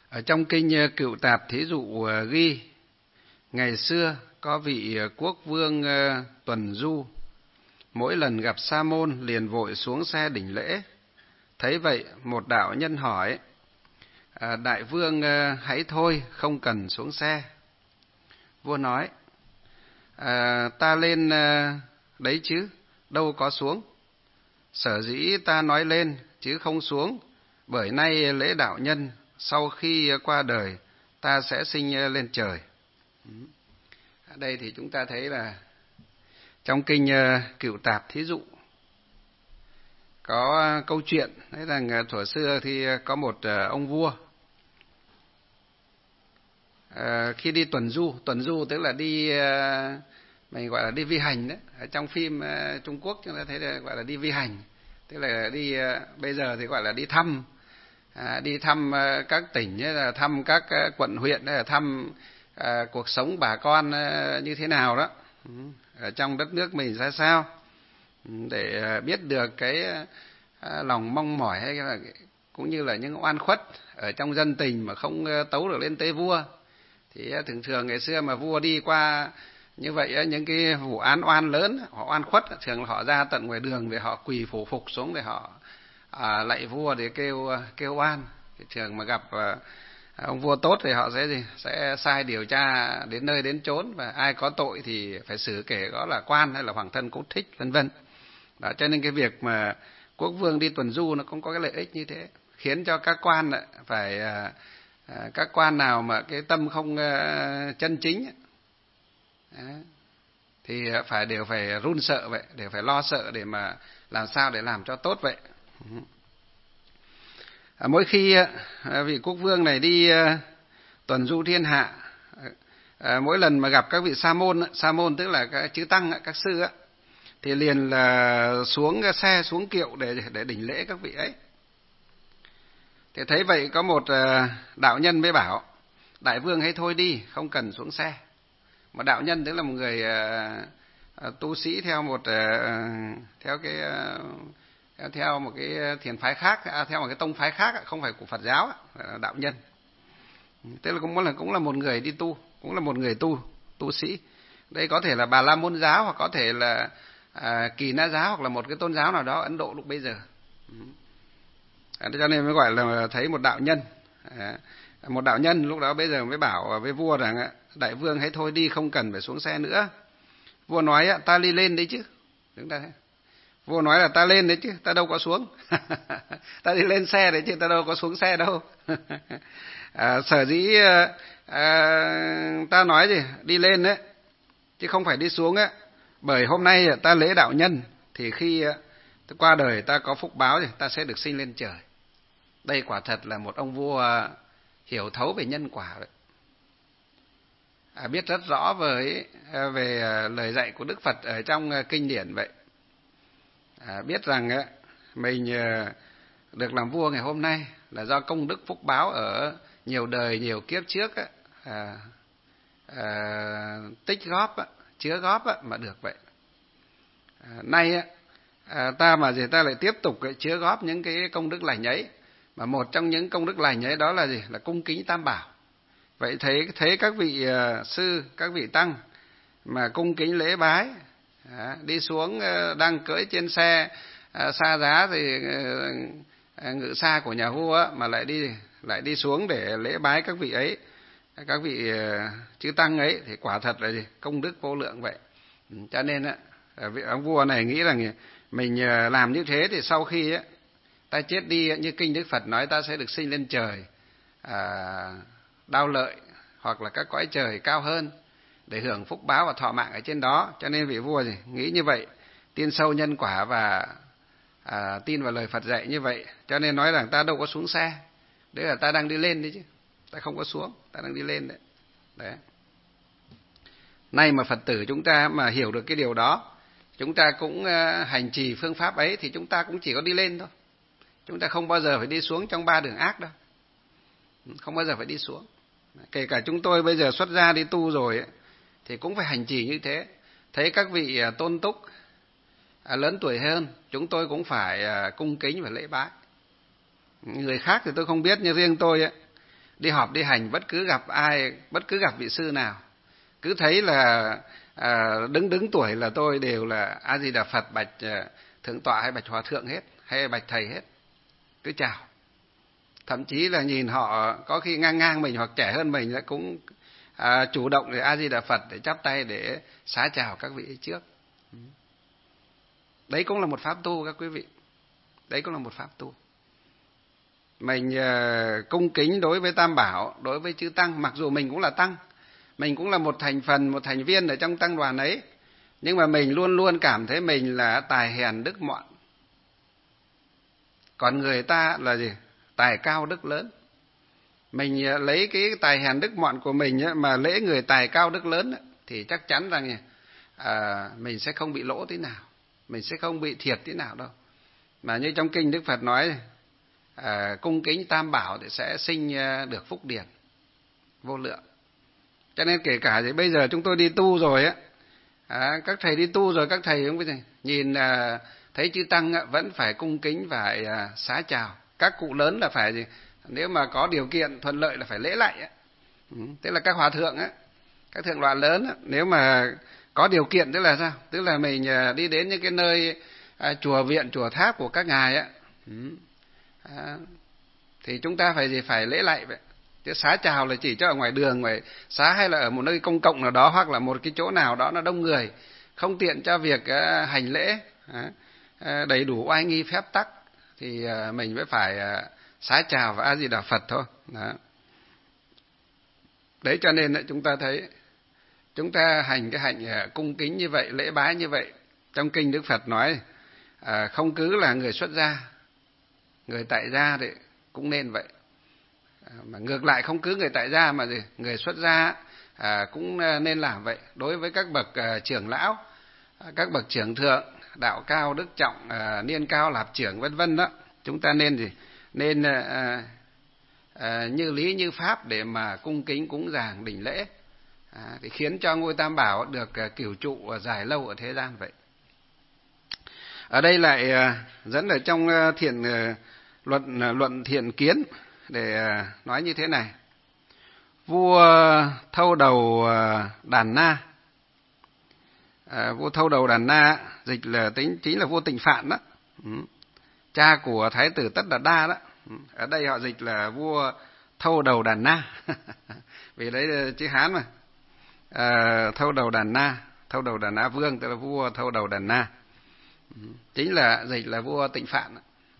Ở trong kinh Cựu Tạp thí dụ ghi, ngày xưa có vị quốc vương tuần du, mỗi lần gặp Sa môn liền vội xuống xe đỉnh lễ. Thấy vậy, một đạo nhân hỏi: đại vương hãy thôi, không cần xuống xe. Vua nói: ta lên đấy chứ, đâu có xuống. Sở dĩ ta nói lên chứ không xuống, bởi nay lễ đạo nhân, sau khi qua đời ta sẽ sinh lên trời. Ở đây thì chúng ta thấy là trong kinh Cựu Tạp thí dụ có câu chuyện đấy, rằng thuở xưa thì có một ông vua khi đi tuần du tức là đi, mình gọi là đi vi hành đấy. Ở trong phim Trung Quốc chúng ta thấy là gọi là đi vi hành, tức là đi, bây giờ thì gọi là đi thăm các tỉnh, là thăm các quận huyện, là thăm cuộc sống bà con như thế nào đó ở trong đất nước mình ra sao, để biết được cái lòng mong mỏi hay là cũng như là những oan khuất ở trong dân tình mà không tấu được lên tế vua. Thì thường thường ngày xưa mà vua đi qua như vậy, những cái vụ án oan lớn, họ oan khuất, thường là họ ra tận ngoài đường để họ quỳ phủ phục xuống để họ lạy vua để kêu oan. Thì thường mà gặp ông vua tốt thì họ sẽ sai điều tra đến nơi đến chốn, và ai có tội thì phải xử, kể có là quan hay là hoàng thân quốc thích vân vân. Đó, cho nên cái việc mà quốc vương đi tuần du nó cũng có cái lợi ích như thế, khiến cho các quan phải các quan nào mà cái tâm không chân chính thì đều phải run sợ vậy, đều phải lo sợ để mà làm sao để làm cho tốt vậy. Mỗi khi vị quốc vương này đi tuần du thiên hạ, mỗi lần mà gặp các vị sa môn tức là các chư tăng, các sư thì liền là xuống xe, xuống kiệu để đỉnh lễ các vị ấy. Thì thấy vậy, có một đạo nhân mới bảo: đại vương hãy thôi đi, không cần xuống xe. Một đạo nhân tức là một người tu sĩ theo một cái thiền phái khác, theo một cái tông phái khác, không phải của Phật giáo, đạo nhân. Tức là cũng là một người đi tu, cũng là một người tu sĩ. Đây có thể là Bà La Môn giáo, hoặc có thể là Kỳ Na giáo, hoặc là một cái tôn giáo nào đó Ấn Độ lúc bây giờ. Cho nên mới gọi là thấy một đạo nhân. Một đạo nhân lúc đó bây giờ mới bảo với vua rằng: đại vương hãy thôi đi, không cần phải xuống xe nữa. Vua nói: ta đi lên đấy chứ. Chúng ta thấy vua nói là ta lên đấy chứ, ta đâu có xuống. Ta đi lên xe đấy chứ, ta đâu có xuống xe đâu. Sở dĩ ta nói gì đi lên đấy chứ không phải đi xuống á, bởi hôm nay ta lễ đạo nhân, thì khi qua đời ta có phúc báo thì ta sẽ được sinh lên trời. Đây quả thật là một ông vua hiểu thấu về nhân quả vậy. Biết rất rõ về lời dạy của Đức Phật ở trong kinh điển vậy. Biết rằng mình được làm vua ngày hôm nay là do công đức phúc báo ở nhiều đời nhiều kiếp trước tích góp, chứa góp mà được vậy. Nay ta lại tiếp tục chứa góp những cái công đức lành ấy, mà một trong những công đức lành ấy đó là gì? Là cung kính Tam Bảo. Vậy thấy các vị sư, các vị tăng mà cung kính lễ bái, đi xuống đang cưỡi trên xe xa giá thì ngự xa của nhà vua mà lại đi xuống để lễ bái các vị ấy, các vị chư tăng ấy, thì quả thật là gì? Công đức vô lượng vậy. Cho nên vị ông vua này nghĩ rằng mình làm như thế thì sau khi ta chết đi, như kinh Đức Phật nói, ta sẽ được sinh lên trời Đao Lợi hoặc là các cõi trời cao hơn để hưởng phúc báo và thọ mạng ở trên đó. Cho nên vị vua nghĩ như vậy, tin sâu nhân quả và tin vào lời Phật dạy như vậy, cho nên nói rằng ta đâu có xuống xe, đấy là ta đang đi lên đấy chứ, ta không có xuống, ta đang đi lên đấy. Đấy. Nay mà Phật tử chúng ta mà hiểu được cái điều đó, chúng ta cũng hành trì phương pháp ấy, thì chúng ta cũng chỉ có đi lên thôi. Chúng ta không bao giờ phải đi xuống trong ba đường ác đâu, không bao giờ phải đi xuống. Kể cả chúng tôi bây giờ xuất gia đi tu rồi thì cũng phải hành trì như thế. Thấy các vị tôn túc lớn tuổi hơn, chúng tôi cũng phải cung kính và lễ bái. Người khác thì tôi không biết, nhưng riêng tôi đi họp đi hành, bất cứ gặp ai, bất cứ gặp vị sư nào, cứ thấy là đứng tuổi là tôi đều là A Di Đà Phật, bạch thượng tọa hay bạch hòa thượng hết, hay bạch thầy hết, cứ chào. Thậm chí là nhìn họ có khi ngang ngang mình hoặc trẻ hơn mình cũng chủ động để A Di Đà Phật, để chắp tay để xá chào các vị trước. Đấy cũng là một pháp tu các quý vị. Đấy cũng là một pháp tu. Mình cung kính đối với Tam Bảo, đối với chư Tăng, mặc dù mình cũng là Tăng, mình cũng là một thành phần, một thành viên ở trong Tăng đoàn ấy, nhưng mà mình luôn luôn cảm thấy mình là tài hèn đức mọn. Còn người ta là gì? Tài cao đức lớn. Mình lấy cái tài hèn đức mọn của mình mà lễ người tài cao đức lớn thì chắc chắn rằng mình sẽ không bị lỗ tí nào, mình sẽ không bị thiệt tí nào đâu. Mà như trong kinh Đức Phật nói, cung kính Tam Bảo thì sẽ sinh được phúc điển vô lượng. Cho nên kể cả thì bây giờ chúng tôi đi tu rồi các thầy đi tu rồi, các thầy không biết gì, nhìn thấy chư Tăng vẫn phải cung kính, phải xá chào. Các cụ lớn là phải gì? Nếu mà có điều kiện thuận lợi là phải lễ lạy. Tức là các hòa thượng các thượng tọa lớn nếu mà có điều kiện, tức là sao? Tức là mình đi đến những cái nơi chùa viện, chùa tháp của các ngài thì chúng ta phải gì? Phải lễ lạy vậy. Chứ xá chào là chỉ cho ở ngoài đường, ngoài xá hay là ở một nơi công cộng nào đó, hoặc là một cái chỗ nào đó nó đông người, không tiện cho việc hành lễ đầy đủ oai nghi phép tắc, thì mình mới phải xá chào và A Di Đà Phật thôi. Đấy cho nên chúng ta thấy, chúng ta hành cái hạnh cung kính như vậy, lễ bái như vậy. Trong kinh Đức Phật nói không cứ là người xuất gia, người tại gia thì cũng nên vậy. Mà ngược lại không cứ người tại gia mà gì, người xuất gia cũng nên làm vậy. Đối với các bậc trưởng lão, các bậc trưởng thượng, đạo cao đức trọng, niên cao lạp trưởng vân vân đó, chúng ta nên gì? Nên như lý như pháp để mà cung kính cúng dường đảnh lễ, để khiến cho ngôi Tam Bảo được cửu trụ dài lâu ở thế gian vậy. Ở đây lại dẫn ở trong luận Thiện Kiến để nói như thế này: vua Thâu Đầu Đàn Na, vua Thâu Đầu Đàn Na dịch là chính là vua Tịnh Phạn đó, cha của Thái tử Tất Đạt Đa đó. Ở đây họ dịch là vua Thâu Đầu Đàn Na vì đấy chữ Hán mà. Thâu Đầu Đàn Na, Thâu Đầu Đàn Na Vương, tức là vua Thâu Đầu Đàn Na, chính là dịch là vua Tịnh Phạn.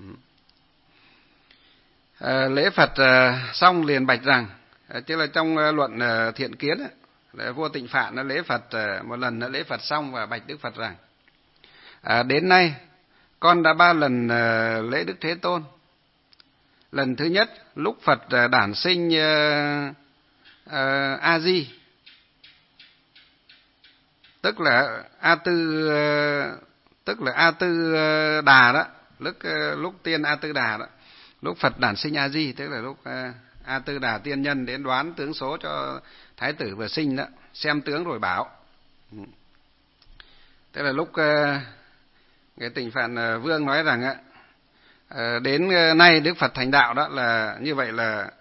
Lễ Phật xong liền bạch rằng, tức là trong luận Thiện Kiến vua Tịnh Phạn nó lễ Phật một lần, nó lễ Phật xong và bạch Đức Phật rằng: đến nay con đã 3 lần lễ Đức Thế Tôn. Lần thứ nhất lúc Phật đản sinh A Di, tức là A Tư Đà đó, lúc tiên A Tư Đà đó, lúc Phật đản sinh A Di, tức là lúc A Tư Đà tiên nhân đến đoán tướng số cho Thái tử vừa sinh đó, xem tướng rồi bảo. Tức là lúc cái Tịnh Phạn Vương nói rằng đến nay Đức Phật thành đạo đó, là như vậy là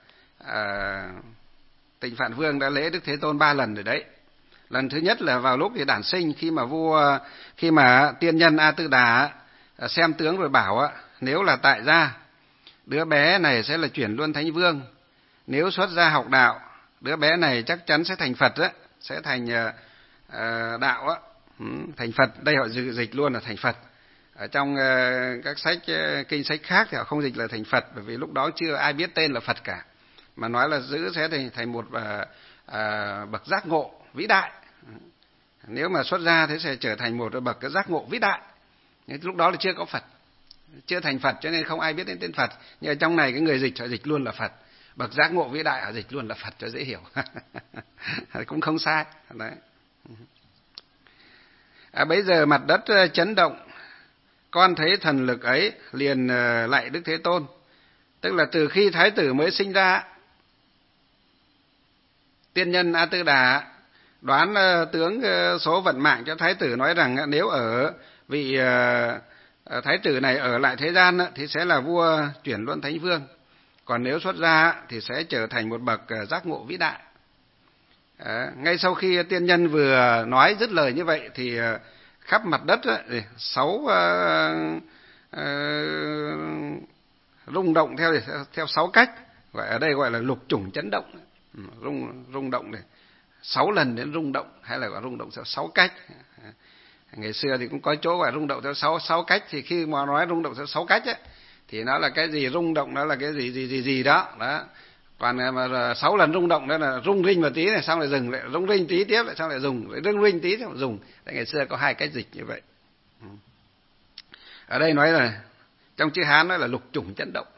Tịnh Phạn Vương đã lễ Đức Thế Tôn 3 lần rồi đấy. Lần thứ nhất là vào lúc thì đản sinh, khi mà tiên nhân A Tư Đà xem tướng rồi bảo nếu là tại gia, đứa bé này sẽ là chuyển luân thánh vương. Nếu xuất gia học đạo, đứa bé này chắc chắn sẽ thành Phật đó, sẽ thành đạo thành Phật. Đây họ dịch luôn là thành Phật. Ở trong các sách kinh sách khác thì họ không dịch là thành Phật, bởi vì lúc đó chưa ai biết tên là Phật cả, mà nói là sẽ thành một bậc giác ngộ vĩ đại. Nếu mà xuất gia thế sẽ trở thành một bậc giác ngộ vĩ đại. Nhưng lúc đó là chưa có Phật, chưa thành Phật, cho nên không ai biết đến tên Phật. Nhưng ở trong này cái người dịch họ dịch luôn là Phật, bậc giác ngộ vĩ đại họ dịch luôn là Phật cho dễ hiểu. Cũng không sai đấy. Bấy giờ mặt đất chấn động, con thấy thần lực ấy liền lạy Đức Thế Tôn. Tức là từ khi Thái tử mới sinh ra, tiên nhân A Tư Đà đoán tướng số vận mạng cho Thái tử, nói rằng nếu ở vị Thái tử này ở lại thế gian thì sẽ là vua chuyển luân thánh vương. còn nếu xuất gia thì sẽ trở thành một bậc giác ngộ vĩ đại. Ngay sau khi tiên nhân vừa nói dứt lời như vậy thì khắp mặt đất rung động theo 6 cách, ở đây gọi là lục chủng chấn động, rung động này 6 lần đến rung động, hay là gọi rung động theo 6 cách. Ngày xưa thì cũng có chỗ gọi rung động theo 6 cách, thì khi mà nói rung động theo 6 cách ấy, thì nó là cái gì, rung động nó là cái gì đó. Còn mà 6 lần rung động đó là rung rinh một tí này xong lại dừng, lại rung rinh tí tiếp lại xong lại dùng, lại rung rinh tí xong lại dùng. Đấy, ngày xưa có 2 cách dịch như vậy. Ở đây nói là trong chữ Hán nói là lục chủng chấn động.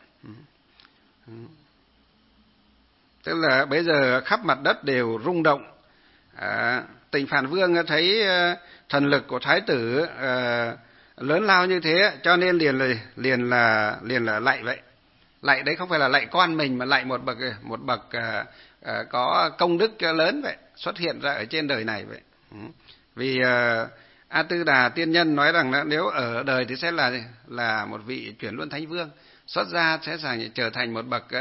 Tức là bây giờ khắp mặt đất đều rung động. Tịnh Phạn Vương thấy thần lực của thái tử lớn lao như thế, cho nên liền là lạy vậy. Lạy đấy không phải là lạy con mình, mà lạy một bậc có công đức lớn vậy, xuất hiện ra ở trên đời này vậy. Vì A Tư Đà tiên nhân nói rằng là nếu ở đời thì sẽ là một vị chuyển luân thánh vương, xuất gia sẽ trở thành một bậc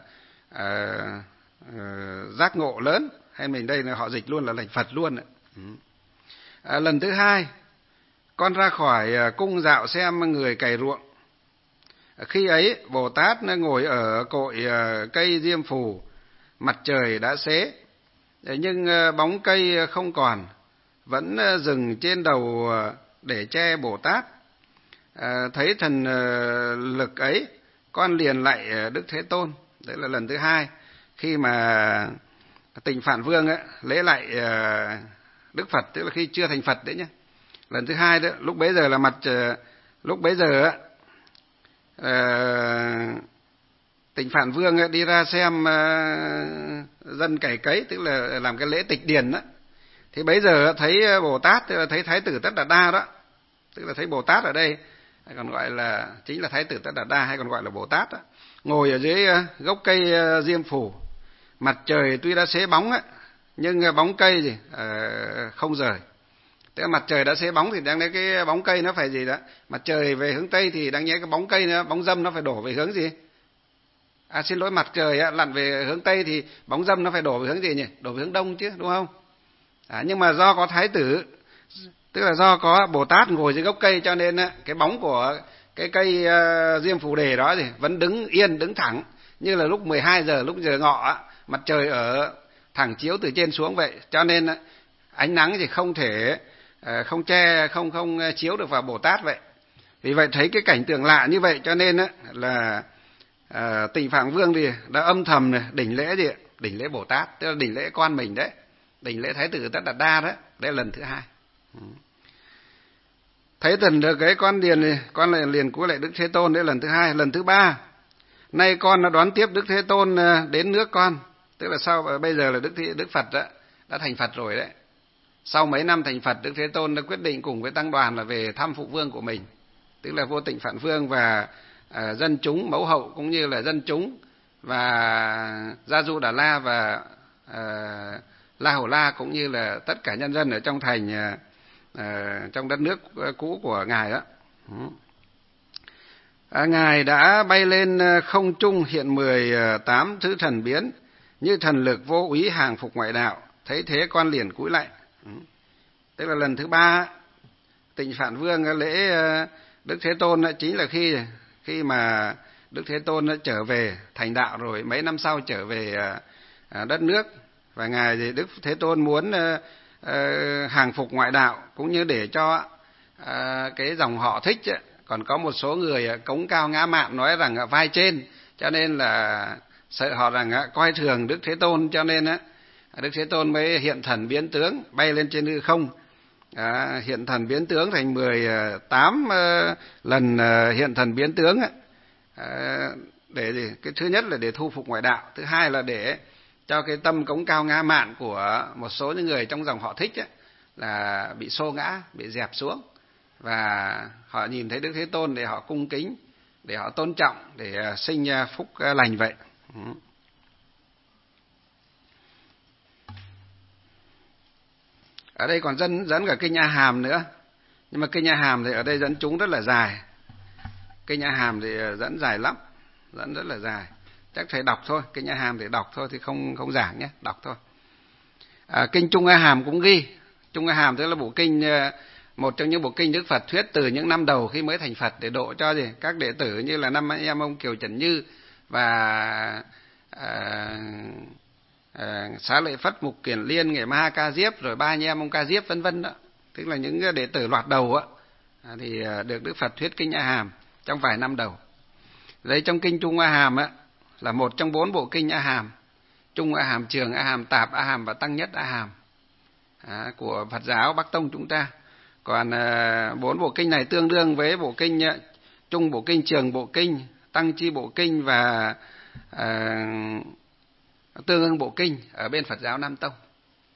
giác ngộ lớn, hay mình đây là họ dịch luôn là thành Phật luôn. Lần thứ 2, con ra khỏi cung dạo xem người cày ruộng. Khi ấy Bồ Tát ngồi ở cội cây diêm phù, mặt trời đã xế, nhưng bóng cây không còn, vẫn dừng trên đầu để che Bồ Tát. Thấy thần lực ấy, con liền lạy Đức Thế Tôn. Đấy là lần thứ 2 khi mà Tịnh Phạn Vương lễ lạy Đức Phật, tức là khi chưa thành Phật đấy nhé. Lần thứ 2 đó, lúc bấy giờ là lúc bấy giờ Tịnh Phạn Vương đi ra xem dân cày cấy, tức là làm cái lễ tịch điền đó. Thì bấy giờ thấy Bồ Tát, tức là thấy Thái tử Tất Đạt Đa đó, tức là thấy Bồ Tát ở đây, còn gọi là chính là Thái tử Tất Đạt Đa, hay còn gọi là Bồ Tát đó, ngồi ở dưới gốc cây diêm phù. Mặt trời tuy đã xế bóng nhưng bóng cây gì không rời. Tức là mặt trời đã xế bóng thì đáng lẽ cái bóng cây nó phải gì đó, mặt trời về hướng tây thì đáng nhẽ cái bóng cây nó, bóng râm nó phải đổ về hướng gì? Xin lỗi, mặt trời lặn về hướng tây thì bóng râm nó phải đổ về hướng gì nhỉ? Đổ về hướng đông chứ, đúng không? Nhưng mà do có Thái tử, tức là do có Bồ Tát ngồi dưới gốc cây, cho nên cái bóng của cái cây diêm phù đề đó thì vẫn đứng yên, đứng thẳng, như là lúc 12 giờ, lúc giờ ngọ mặt trời ở thẳng chiếu từ trên xuống vậy, cho nên ánh nắng thì không thể không che, không chiếu được vào Bồ Tát vậy. Vì vậy thấy cái cảnh tượng lạ như vậy, cho nên là Tịnh Phạn Vương thì đã âm thầm đỉnh lễ gì, đỉnh lễ Bồ Tát, tức là đỉnh lễ con mình đấy, đỉnh lễ Thái tử Tất Đạt Đa đó. Đây là lần thứ 2. Thấy thần được cái con lại liền cúi lạy Đức Thế Tôn. Đây là lần thứ 2. Lần thứ 3, nay con đã đón tiếp Đức Thế Tôn đến nước con, tức là sau bây giờ là Đức Phật đã thành Phật rồi đấy. Sau mấy năm thành Phật, Đức Thế Tôn đã quyết định cùng với tăng đoàn là về thăm phụ vương của mình, tức là vua Tịnh Phạn Vương và dân chúng, mẫu hậu cũng như là dân chúng và Gia Du Đà La và La Hầu La, cũng như là tất cả nhân dân ở trong thành, trong đất nước cũ của ngài đó. Ngài đã bay lên không trung, hiện 18 thứ thần biến, như thần lực vô úy hàng phục ngoại đạo. Thấy thế con liền cúi lạy. Tức là lần thứ 3 Tịnh Phạn Vương lễ Đức Thế Tôn chính là khi mà Đức Thế Tôn trở về thành đạo rồi, mấy năm sau trở về đất nước, và ngài thì Đức Thế Tôn muốn hàng phục ngoại đạo, cũng như để cho cái dòng họ Thích còn có một số người cống cao ngã mạn, nói rằng vai trên, cho nên là sợ họ rằng coi thường Đức Thế Tôn, cho nên Đức Thế Tôn mới hiện thần biến tướng, bay lên trên hư không, hiện thần biến tướng thành 18 lần hiện thần biến tướng, để cái thứ nhất là để thu phục ngoại đạo, thứ hai là để cho cái tâm cống cao ngã mạn của một số những người trong dòng họ Thích là bị xô ngã, bị dẹp xuống, và họ nhìn thấy Đức Thế Tôn để họ cung kính, để họ tôn trọng, để sinh phúc lành vậy. Ở đây còn dẫn cả kinh A Hàm nữa, nhưng mà kinh A Hàm thì ở đây dẫn chúng rất là dài. Kinh A Hàm thì dẫn dài lắm, dẫn rất là dài. chắc phải đọc thôi, kinh A Hàm thì đọc thôi thì không giảng nhé, đọc thôi. Kinh Trung A Hàm cũng ghi, Trung A Hàm tức là bộ kinh, một trong những bộ kinh Đức Phật thuyết từ những năm đầu khi mới thành Phật để độ cho gì các đệ tử như là năm em ông Kiều Trần Như và Xá Lợi Phất, Mục Kiền Liên, Nghệ Ma Ca Diếp, rồi ba anh em ông Ca Diếp vân vân đó, tức là những đệ tử loạt đầu á, thì được Đức Phật thuyết kinh A Hàm trong vài năm đầu. Đấy, trong kinh Trung A Hàm á là một trong 4 bộ kinh A Hàm: Trung A Hàm, Trường A Hàm, Tạp A Hàm và Tăng Nhất A Hàm của Phật giáo Bắc Tông chúng ta. Còn 4 bộ kinh này tương đương với bộ kinh Trung bộ kinh, Trường bộ kinh, Tăng Chi bộ kinh và Tương ưng bộ kinh ở bên Phật giáo Nam Tông.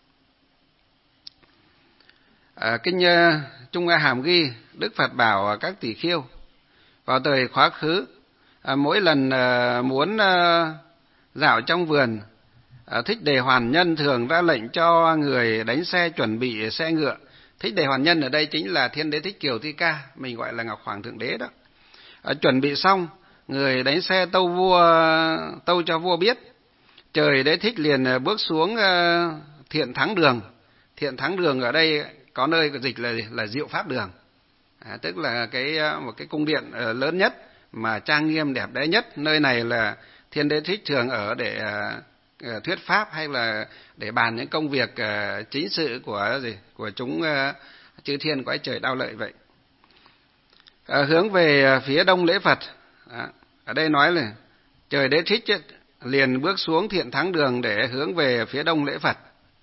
Kinh Trung A Hàm ghi Đức Phật bảo các tỷ khưu vào thời quá khứ, mỗi lần muốn dạo trong vườn, Thích Đề Hoàn Nhân thường ra lệnh cho người đánh xe chuẩn bị xe ngựa. Thích Đề Hoàn Nhân ở đây chính là Thiên Đế Thích Kiều Thi Ca, mình gọi là Ngọc Hoàng Thượng Đế đó. Chuẩn bị xong, người đánh xe tâu cho vua biết. Trời Đế Thích liền bước xuống Thiện Thắng Đường. Thiện Thắng Đường ở đây có nơi dịch là Diệu Pháp Đường, tức là một cái cung điện lớn nhất mà trang nghiêm đẹp đẽ nhất. Nơi này là Thiên Đế Thích thường ở để thuyết pháp hay là để bàn những công việc chính sự của chúng chư thiên cõi trời Đao Lợi vậy. Hướng về phía đông lễ Phật. Ở đây nói là Trời Đế Thích liền bước xuống Thiện Thắng Đường để hướng về phía đông lễ Phật.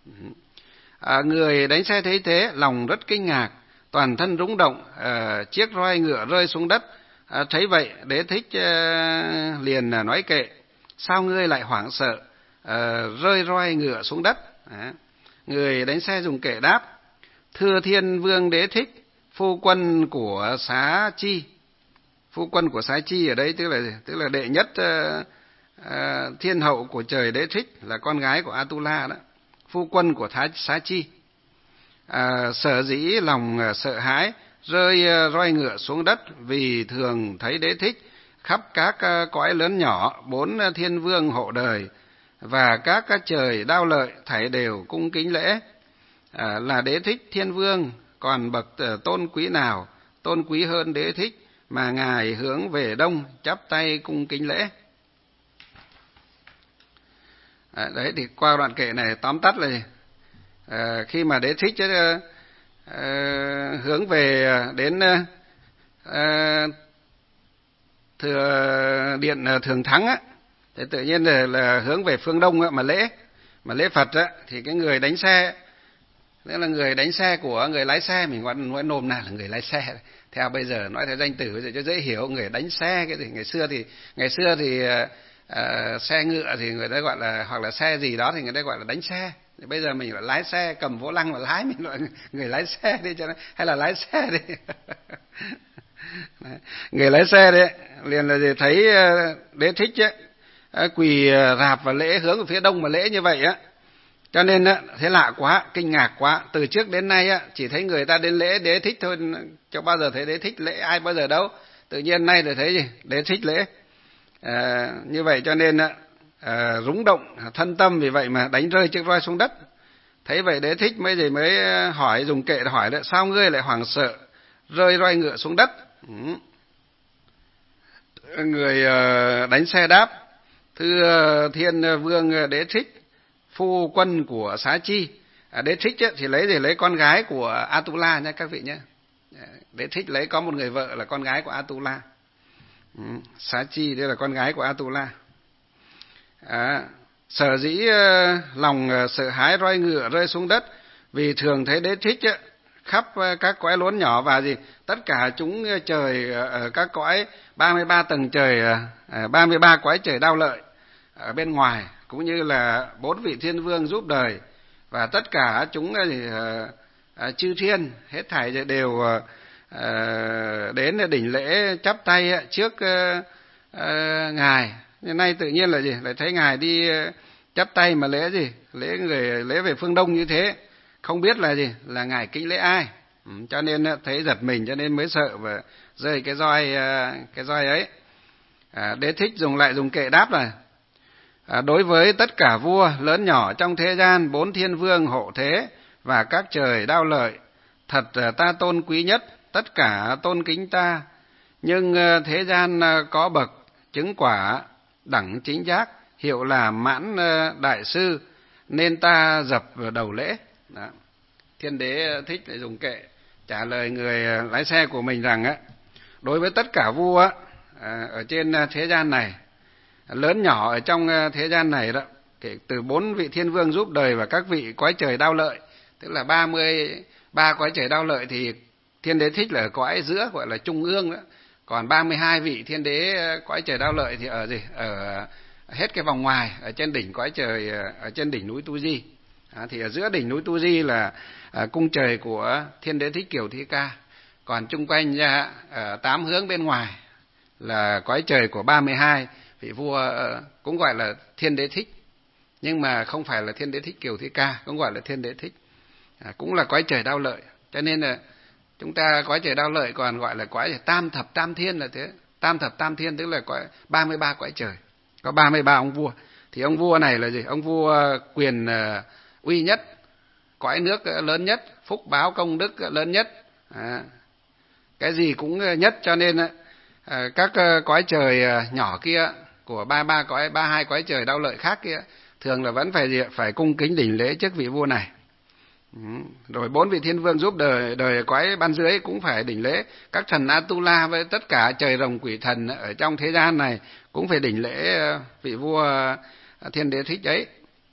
Người đánh xe thấy thế lòng rất kinh ngạc, toàn thân rung động, chiếc roi ngựa rơi xuống đất. Thấy vậy Đế Thích liền nói kệ: sao ngươi lại hoảng sợ, rơi roi ngựa xuống đất? Người đánh xe dùng kệ đáp: thưa Thiên Vương Đế Thích, phu quân của Xá Chi. Phu quân của Xá Chi ở đây tức là đệ nhất thiên hậu của trời Đế Thích, là con gái của Atula đó. Phu quân của Xá Chi sở dĩ lòng sợ hãi, rơi roi ngựa xuống đất vì thường thấy Đế Thích khắp các cõi lớn nhỏ, 4 thiên vương hộ đời và các trời Đao Lợi thảy đều cung kính lễ. Là Đế Thích thiên vương, còn bậc tôn quý nào tôn quý hơn Đế Thích mà ngài hướng về đông chắp tay cung kính lễ? Đấy thì qua đoạn kệ này tóm tắt là khi mà Đế Thích hướng về đến điện Thường Thắng á, thì tự nhiên là hướng về phương đông á, mà lễ Phật á, thì cái người đánh xe, nghĩa là người đánh xe của người lái xe, mình nói nôm na là người lái xe. Theo bây giờ nói theo danh từ bây giờ cho dễ hiểu, người đánh xe cái gì. Ngày xưa thì xe ngựa thì người ta gọi là, hoặc là xe gì đó thì người ta gọi là đánh xe. Thì bây giờ mình gọi lái xe, cầm vô lăng mà lái, mình gọi người lái xe đi cho nó, hay là lái xe đi. Người lái xe đấy liền là thấy Đế Thích ấy, quỳ rạp và lễ hướng về phía đông mà lễ như vậy á, cho nên thế lạ quá, kinh ngạc quá. Từ trước đến nay á, chỉ thấy người ta đến lễ Đế Thích thôi, chưa bao giờ thấy Đế Thích lễ ai bao giờ đâu. Tự nhiên nay thì thấy gì Đế Thích lễ như vậy, cho nên rúng động thân tâm, vì vậy mà đánh rơi chiếc roi xuống đất. Thấy vậy Đế Thích mới hỏi, dùng kệ hỏi đó: sao ngươi lại hoảng sợ, rơi roi ngựa xuống đất? Người đánh xe đáp: thưa Thiên Vương Đế Thích, phu quân của Xá Chi. Đế Thích thì lấy con gái của Atula nha các vị nhé. Đế Thích lấy có một người vợ là con gái của Atula. Xá Chi đây là con gái của Atula. Sở dĩ lòng sợ hãi roi ngựa rơi xuống đất vì thường thấy Đế Thích khắp các cõi lớn nhỏ và tất cả chúng trời ở các cõi 33 tầng trời, 33 cõi trời Đao Lợi ở bên ngoài, cũng như là 4 vị thiên vương giúp đời, và tất cả chúng chư thiên hết thảy đều đến đỉnh lễ chắp tay trước ngài. Hôm nay tự nhiên là lại thấy ngài đi chắp tay mà lễ lễ về phương đông như thế, không biết là ngài kính lễ ai. Cho nên thấy giật mình, cho nên mới sợ và rơi cái roi ấy. Đế Thích dùng kệ đáp là: Đối với tất cả vua lớn nhỏ trong thế gian, 4 thiên vương hộ thế và các trời đao lợi, thật ta tôn quý nhất, tất cả tôn kính ta. Nhưng thế gian có bậc chứng quả đẳng chính giác, hiệu là Mãn Đại Sư, nên ta dập đầu lễ. Đó. Thiên đế Thích lại dùng kệ trả lời người lái xe của mình rằng đối với tất cả vua ở trên thế gian này, lớn nhỏ ở trong thế gian này đó, kể từ 4 vị thiên vương giúp đời và các vị cõi trời đao lợi, tức là 33 cõi trời đao lợi thì thiên đế Thích là ở cõi giữa, gọi là trung ương đó. Còn 32 vị thiên đế cõi trời đao lợi thì ở gì? Ở hết cái vòng ngoài, ở trên đỉnh cõi trời, ở trên đỉnh núi Tu Di. Thì ở giữa đỉnh núi Tu Di là cung trời của thiên đế Thích Kiều Thi Ca. Còn chung quanh ra ở 8 hướng bên ngoài là cõi trời của 32 vị vua, cũng gọi là thiên đế Thích, nhưng mà không phải là thiên đế Thích Kiều Thi Ca, cũng gọi là thiên đế Thích, cũng là cõi trời đao lợi. Cho nên là chúng ta cõi trời đao lợi còn gọi là cõi tam thập tam thiên là thế. Tam thập tam thiên tức là cõi 33 cõi trời, có 33 ông vua. Thì ông vua này là gì? Ông vua quyền uy nhất, cõi nước lớn nhất, phúc báo công đức lớn nhất, cái gì cũng nhất. Cho nên các cõi trời nhỏ kia của 32 cõi trời đao lợi khác kia thường là vẫn phải cung kính đỉnh lễ trước vị vua này. Rồi 4 vị thiên vương giúp đời cõi ban dưới cũng phải đỉnh lễ. Các thần Atula với tất cả trời rồng quỷ thần ở trong thế gian này cũng phải đỉnh lễ vị vua thiên đế Thích ấy.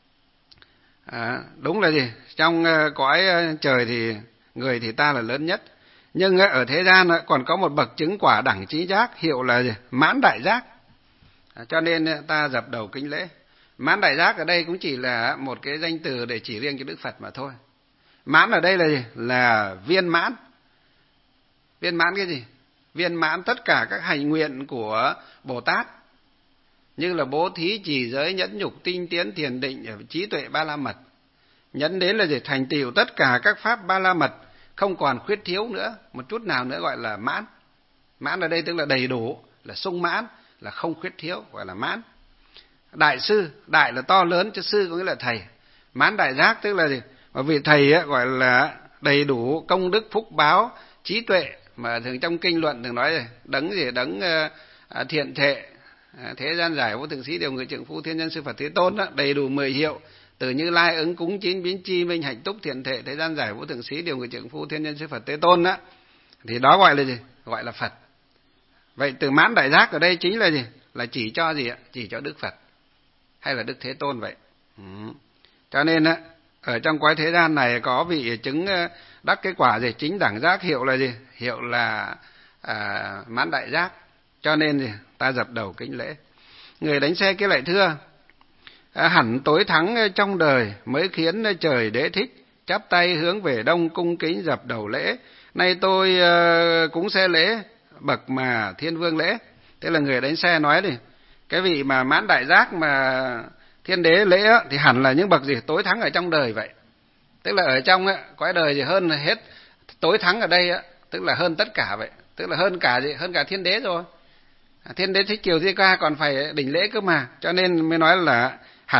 Đúng là gì? Trong cõi trời thì người thì ta là lớn nhất. Nhưng ở thế gian còn có một bậc chứng quả đẳng trí giác, hiệu là gì? Mãn Đại Giác. Cho nên ta dập đầu kính lễ. Mãn Đại Giác ở đây cũng chỉ là một cái danh từ để chỉ riêng cho Đức Phật mà thôi. Mãn ở đây là gì? Là viên mãn. Viên mãn cái gì? Viên mãn tất cả các hành nguyện của Bồ Tát, như là bố thí, trì giới, nhẫn nhục, tinh tiến, thiền định, trí tuệ ba la mật. Nhẫn đến là gì? Thành tựu tất cả các pháp ba la mật, không còn khuyết thiếu nữa, một chút nào nữa, gọi là mãn. Mãn ở đây tức là đầy đủ, là sung mãn, là không khuyết thiếu, gọi là mãn. Đại sư, đại là to lớn, chứ sư có nghĩa là thầy. Mãn Đại Giác tức là gì? Và vị thầy gọi là đầy đủ công đức phúc báo trí tuệ, mà thường trong kinh luận thường nói đấng gì? Đấng thiện thệ, thế gian giải vô thượng sĩ điều người trượng phu thiên nhân sư Phật Thế Tôn đó, đầy đủ 10 hiệu, từ Như Lai ứng cúng chín biến chi minh hạnh túc thiện thệ thế gian giải vô thượng sĩ điều người trượng phu thiên nhân sư Phật Thế Tôn đó, thì đó gọi là gì? Gọi là Phật. Vậy từ Mãn Đại Giác ở đây chính là gì? Là chỉ cho gì ạ? Chỉ cho Đức Phật hay là Đức Thế Tôn vậy. Cho nên ở trong cõi thế gian này có vị chứng đắc cái quả gì? Chính đẳng giác, hiệu là gì? Hiệu là Mãn Đại Giác. Cho nên gì? Ta dập đầu kính lễ. Người đánh xe kia lại thưa: hẳn tối thắng trong đời mới khiến trời đế thích chắp tay hướng về đông cung kính dập đầu lễ. Nay tôi cũng xe lễ bậc mà thiên vương lễ. Thế là người đánh xe nói đi, cái vị mà Mãn Đại Giác mà thiên đế lễ á, thì hẳn là những bậc gì? Tối thắng ở trong đời vậy. Tức là ở trong cõi đời thì hơn hết. Tối thắng ở đây á, tức là hơn tất cả vậy. Tức là hơn cả gì? Hơn cả thiên đế rồi. Thiên đế Thích Kiều Thi Ca còn phải đỉnh lễ cơ mà. Cho nên mới nói là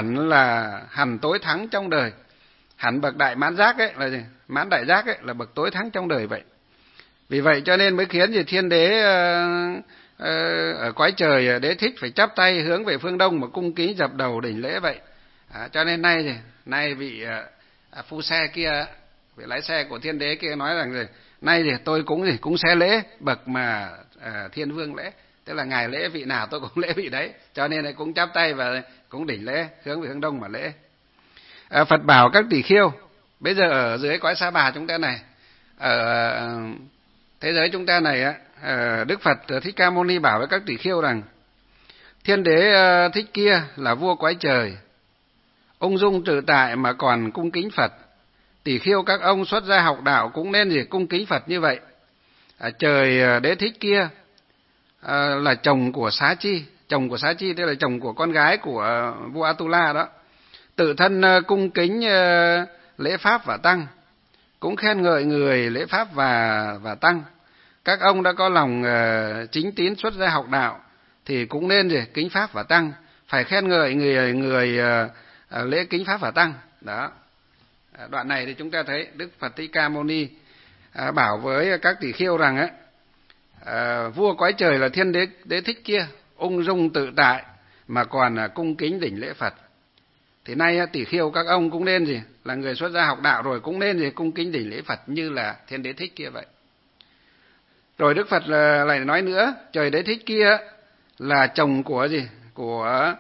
hẳn tối thắng trong đời. Hẳn bậc đại mãn giác ấy là gì? Mãn Đại Giác ấy là bậc tối thắng trong đời vậy. Vì vậy cho nên mới khiến gì? Thiên đế ở cõi trời đế thích phải chắp tay hướng về phương đông mà cung kính dập đầu đỉnh lễ vậy. Cho nên nay vị phu xe kia, vị lái xe của thiên đế kia nói rằng nay thì tôi cũng sẽ lễ bậc mà thiên vương lễ. Tức là ngài lễ vị nào tôi cũng lễ vị đấy. Cho nên là cũng chắp tay và cũng đỉnh lễ hướng về hướng đông mà lễ. Phật bảo các tỷ khiêu, bây giờ ở dưới cõi Sa Bà chúng ta này, ở thế giới chúng ta này Đức Phật Thích Ca Mâu Ni bảo với các tỷ khiêu rằng: thiên đế Thích kia là vua cõi trời, ung dung tự tại mà còn cung kính Phật. Tỷ khiêu các ông xuất gia học đạo cũng nên gì? Cung kính Phật như vậy. Trời đế thích kia là chồng của Xá Chi. Chồng của Xá Chi tức là chồng của con gái của vua Atula đó. Tự thân cung kính lễ pháp và tăng, cũng khen ngợi người lễ pháp và tăng. Các ông đã có lòng chính tín xuất gia học đạo thì cũng nên gì? Kính pháp và tăng. phải khen ngợi người lễ kính Pháp và Tăng. Đó. Đoạn này thì chúng ta thấy Đức Phật Thích Ca Mâu Ni bảo với các tỷ khưu rằng á, vua cõi trời là Thiên Đế Thích kia, ung dung tự tại mà còn cung kính đỉnh lễ Phật. Thì nay tỷ khưu các ông cũng nên gì, là người xuất gia học đạo rồi cũng nên gì cung kính đỉnh lễ Phật như là Thiên Đế Thích kia vậy. Rồi Đức Phật lại nói nữa, trời Đế Thích kia là chồng của gì, của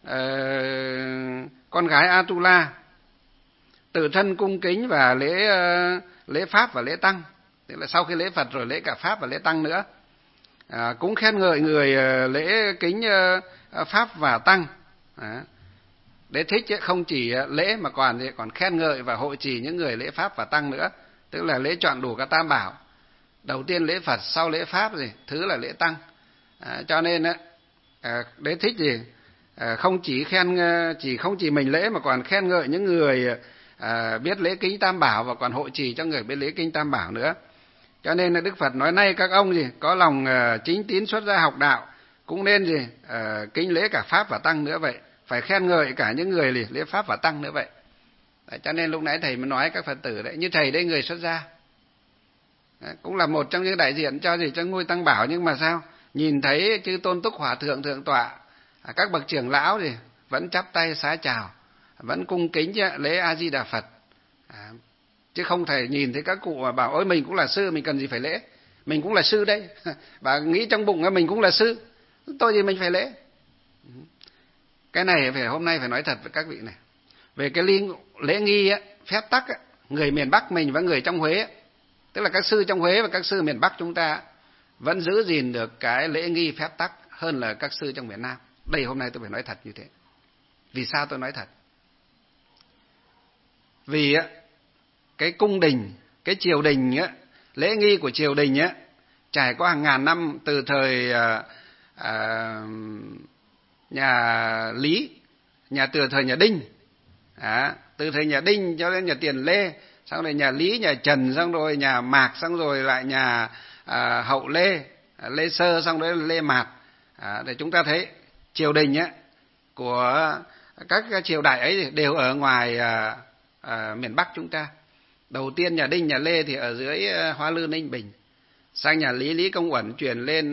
con gái Atula, tự thân cung kính và lễ Pháp và lễ Tăng. Tức là sau khi lễ Phật rồi lễ cả Pháp và lễ Tăng nữa. Cũng khen ngợi người lễ kính Pháp và Tăng. Đế Thích không chỉ lễ mà còn khen ngợi và hộ trì những người lễ Pháp và Tăng nữa. Tức là lễ trọn đủ cả tam bảo. Đầu tiên lễ Phật, sau lễ Pháp gì, thứ là lễ Tăng. Cho nên Đế Thích gì không chỉ mình lễ mà còn khen ngợi những người biết lễ kính tam bảo và còn hộ trì cho người biết lễ kính tam bảo nữa. Cho nên là Đức Phật nói nay các ông gì có lòng chính tín xuất gia học đạo cũng nên gì kính lễ cả Pháp và Tăng nữa vậy, phải khen ngợi cả những người lễ Pháp và Tăng nữa vậy. Đấy, cho nên lúc nãy thầy mới nói các Phật tử đấy, như thầy đây người xuất gia, cũng là một trong những đại diện cho ngôi Tăng Bảo, nhưng mà sao nhìn thấy chư Tôn Túc Hòa Thượng Thượng Tọa, các bậc trưởng lão thì vẫn chắp tay xá chào, vẫn cung kính lễ A Di Đà Phật, chứ không thể nhìn thấy các cụ mà bảo ôi mình cũng là sư, mình cần gì phải lễ, mình cũng là sư đây. Bà nghĩ trong bụng mình cũng là sư, tôi gì mình phải lễ. Cái này hôm nay phải nói thật với các vị này, về cái lễ nghi phép tắc người miền Bắc mình và người trong Huế, tức là các sư trong Huế và các sư miền Bắc chúng ta vẫn giữ gìn được cái lễ nghi phép tắc hơn là các sư trong miền Nam. Đây hôm nay tôi phải nói thật như thế. Vì sao tôi nói thật? Vì cái cung đình, cái triều đình lễ nghi của triều đình trải qua hàng ngàn năm, từ thời nhà Lý, từ thời nhà Đinh, từ thời nhà Đinh cho đến nhà Tiền Lê, xong rồi nhà Lý, nhà Trần, xong rồi nhà Mạc, xong rồi lại nhà Hậu Lê, Lê Sơ, xong rồi Lê Mạt. Để chúng ta thấy triều đình của các triều đại ấy đều ở ngoài miền Bắc chúng ta. Đầu tiên nhà Đinh, nhà Lê thì ở dưới Hoa Lư, Ninh Bình, sang nhà Lý, Lý Công Uẩn chuyển lên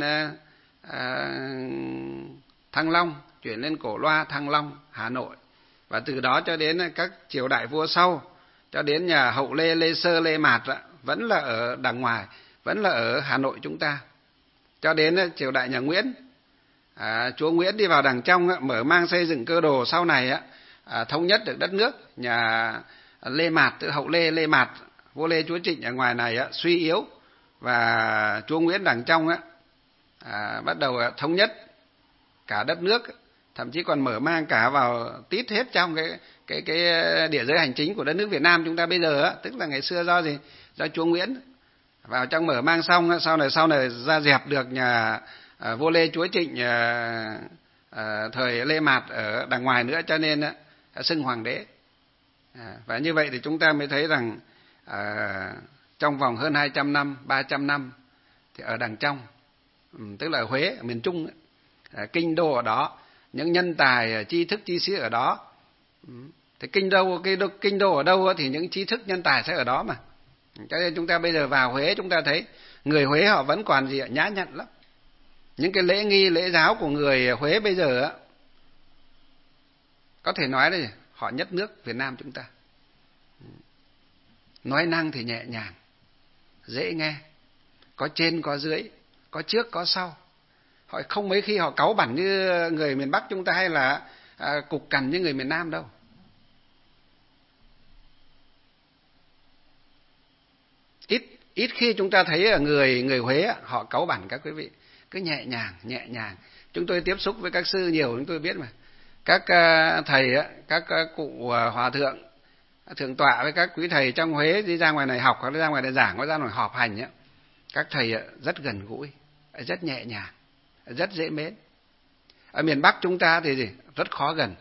Thăng Long, chuyển lên Cổ Loa, Thăng Long, Hà Nội, và từ đó cho đến các triều đại vua sau, cho đến nhà Hậu Lê, Lê Sơ, Lê Mạt vẫn là ở đằng ngoài, vẫn là ở Hà Nội chúng ta, cho đến triều đại nhà Nguyễn. Chúa Nguyễn đi vào đằng trong, mở mang xây dựng cơ đồ, sau này thống nhất được đất nước. Nhà Lê Mạt, từ Hậu Lê, Lê Mạt, vua Lê Chúa Trịnh ở ngoài này suy yếu, và Chúa Nguyễn đằng trong bắt đầu thống nhất cả đất nước, thậm chí còn mở mang cả vào tít hết trong cái địa giới hành chính của đất nước Việt Nam chúng ta bây giờ, tức là ngày xưa do Chúa Nguyễn vào trong mở mang xong, sau này ra dẹp được nhà vua Lê Chúa Trịnh thời Lê Mạt ở đằng ngoài nữa, cho nên xưng hoàng đế. Và như vậy thì chúng ta mới thấy rằng trong vòng hơn 200 năm, 300 năm thì ở đằng trong, tức là ở Huế, ở miền Trung, kinh đô ở đó, những nhân tài tri thức chi sĩ ở đó. Thì kinh đô ở đâu thì những trí thức nhân tài sẽ ở đó mà. Cho nên chúng ta bây giờ vào Huế, chúng ta thấy người Huế họ vẫn còn nhã nhặn lắm. Những cái lễ nghi, lễ giáo của người Huế bây giờ có thể nói là họ nhất nước Việt Nam chúng ta. Nói năng thì nhẹ nhàng, dễ nghe, có trên có dưới, có trước có sau. Họ không mấy khi họ cáu bẳn như người miền Bắc chúng ta, hay là cục cằn như người miền Nam đâu. Ít khi chúng ta thấy người Huế họ cáu bẳn các quý vị, cứ nhẹ nhàng. Chúng tôi tiếp xúc với các sư nhiều, chúng tôi biết mà. Các thầy, các cụ hòa thượng, thượng tọa với các quý thầy trong Huế đi ra ngoài này học, hoặc ra ngoài này giảng, hoặc ra ngoài họp hành các thầy rất gần gũi, rất nhẹ nhàng, rất dễ mến. Ở miền Bắc chúng ta thì rất khó gần.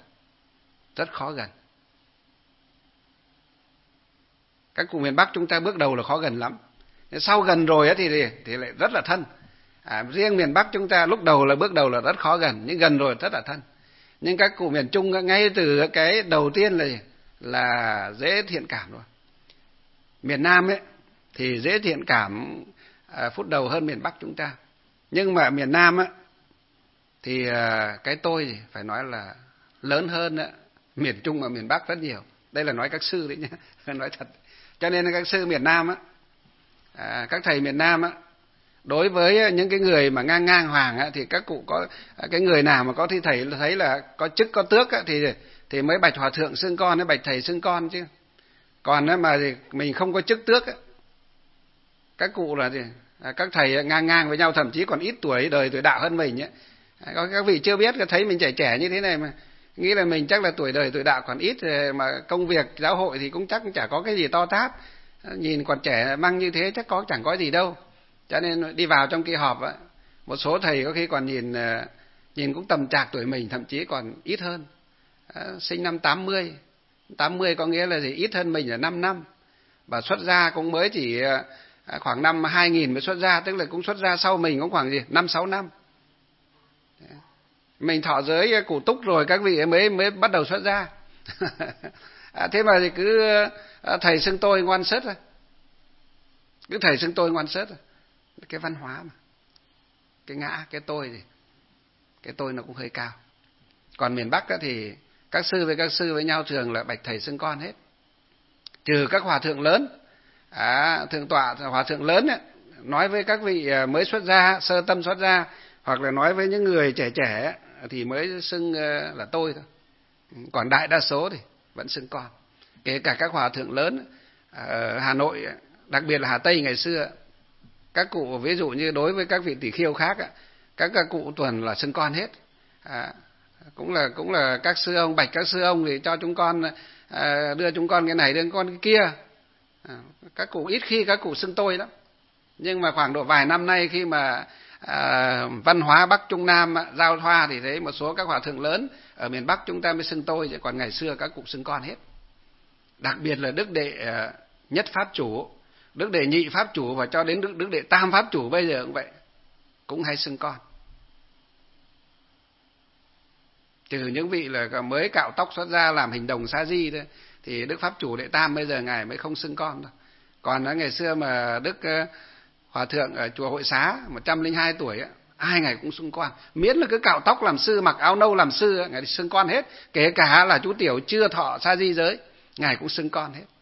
Các cụ miền Bắc chúng ta bước đầu là khó gần lắm. Sau gần rồi thì lại rất là thân. Riêng miền Bắc chúng ta bước đầu là rất khó gần, nhưng gần rồi rất là thân. Nhưng các cụ miền Trung ngay từ cái đầu tiên là dễ thiện cảm rồi. Miền Nam ấy thì dễ thiện cảm phút đầu hơn miền Bắc chúng ta. Nhưng mà miền Nam á thì cái tôi thì phải nói là lớn hơn miền Trung và miền Bắc rất nhiều. Đây là nói các sư đấy nhé, nói thật. Cho nên các sư miền Nam á, các thầy miền Nam á, đối với những cái người mà ngang ngang hoàng á, thì các cụ có cái người nào mà có thi thầy thấy là có chức có tước á, thì mới bạch hòa thượng xưng con, mới bạch thầy xưng con chứ. Còn á, mà thì mình không có chức tước á, các cụ là gì? Các thầy ngang ngang với nhau, thậm chí còn ít tuổi đời tuổi đạo hơn mình ấy. Có các vị chưa biết, thấy mình trẻ trẻ như thế này mà nghĩ là mình chắc là tuổi đời tuổi đạo còn ít, mà công việc giáo hội thì cũng chắc cũng chả có cái gì to tát, nhìn còn trẻ măng như thế chắc chẳng có gì đâu. Cho nên đi vào trong kỳ họp á, một số thầy có khi còn nhìn cũng tầm trạc tuổi mình, thậm chí còn ít hơn. Sinh năm 80 có nghĩa là gì? Ít hơn mình là 5 năm. Và xuất gia cũng mới chỉ khoảng năm 2000 mới xuất gia, tức là cũng xuất gia sau mình cũng khoảng 5-6 năm. Mình thọ giới cụ túc rồi các vị mới bắt đầu xuất gia. Thế mà thì cứ thầy xưng tôi ngoan sớt rồi. Cứ thầy xưng tôi ngoan sớt rồi. Cái văn hóa mà. Cái ngã, cái tôi nó cũng hơi cao. Còn miền Bắc thì các sư với nhau thường là bạch thầy xưng con hết. Trừ các hòa thượng lớn, thượng tọa hòa thượng lớn ấy, nói với các vị mới xuất gia, sơ tâm xuất gia, hoặc là nói với những người trẻ trẻ thì mới xưng là tôi thôi. Còn đại đa số thì vẫn xưng con. Kể cả các hòa thượng lớn ở Hà Nội, đặc biệt là Hà Tây ngày xưa, các cụ ví dụ như đối với các vị tỷ khiêu khác, các cụ tuần là xưng con hết. Cũng là các sư ông, bạch các sư ông thì cho chúng con, đưa chúng con cái này, đưa chúng con cái kia. Các cụ ít khi các cụ xưng tôi lắm. Nhưng mà khoảng độ vài năm nay khi mà văn hóa Bắc Trung Nam giao thoa thì thấy một số các hòa thượng lớn ở miền Bắc chúng ta mới xưng tôi, chứ còn ngày xưa các cụ xưng con hết. Đặc biệt là Đức Đệ Nhất Pháp Chủ, Đức Đệ Nhị Pháp Chủ và cho đến Đức Đệ Tam Pháp Chủ bây giờ cũng vậy, cũng hay xưng con. Trừ những vị là mới cạo tóc xuất ra làm hình đồng sa di thôi, thì Đức Pháp Chủ Đệ Tam bây giờ ngài mới không xưng con đâu. Còn ngày xưa mà Đức Hòa Thượng ở chùa Hội Xá 102 tuổi ai ngài cũng xưng con, miễn là cứ cạo tóc làm sư, mặc áo nâu làm sư, ngài xưng con hết. Kể cả là chú tiểu chưa thọ sa di giới, ngài cũng xưng con hết.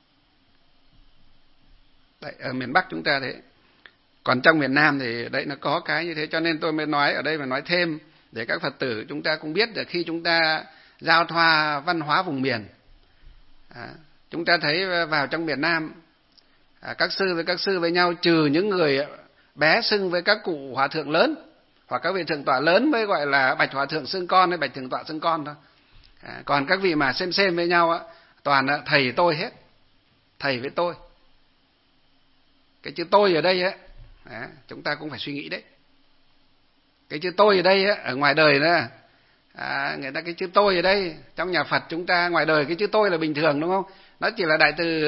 Đấy, ở miền Bắc chúng ta thế. Còn trong miền Nam thì đấy nó có cái như thế, cho nên tôi mới nói ở đây mà nói thêm để các Phật tử chúng ta cũng biết là khi chúng ta giao thoa văn hóa vùng miền, chúng ta thấy vào trong miền Nam, các sư với nhau, trừ những người bé xưng với các cụ hòa thượng lớn hoặc các vị thượng tọa lớn mới gọi là bạch hòa thượng xưng con hay bạch thượng tọa xưng con thôi. Còn các vị mà xem với nhau toàn là thầy tôi hết, thầy với tôi. Cái chữ tôi ở đây chúng ta cũng phải suy nghĩ đấy. Cái chữ tôi ở đây ở ngoài đời nữa, người ta cái chữ tôi ở đây trong nhà Phật chúng ta ngoài đời cái chữ tôi là bình thường, đúng không? Nó chỉ là đại từ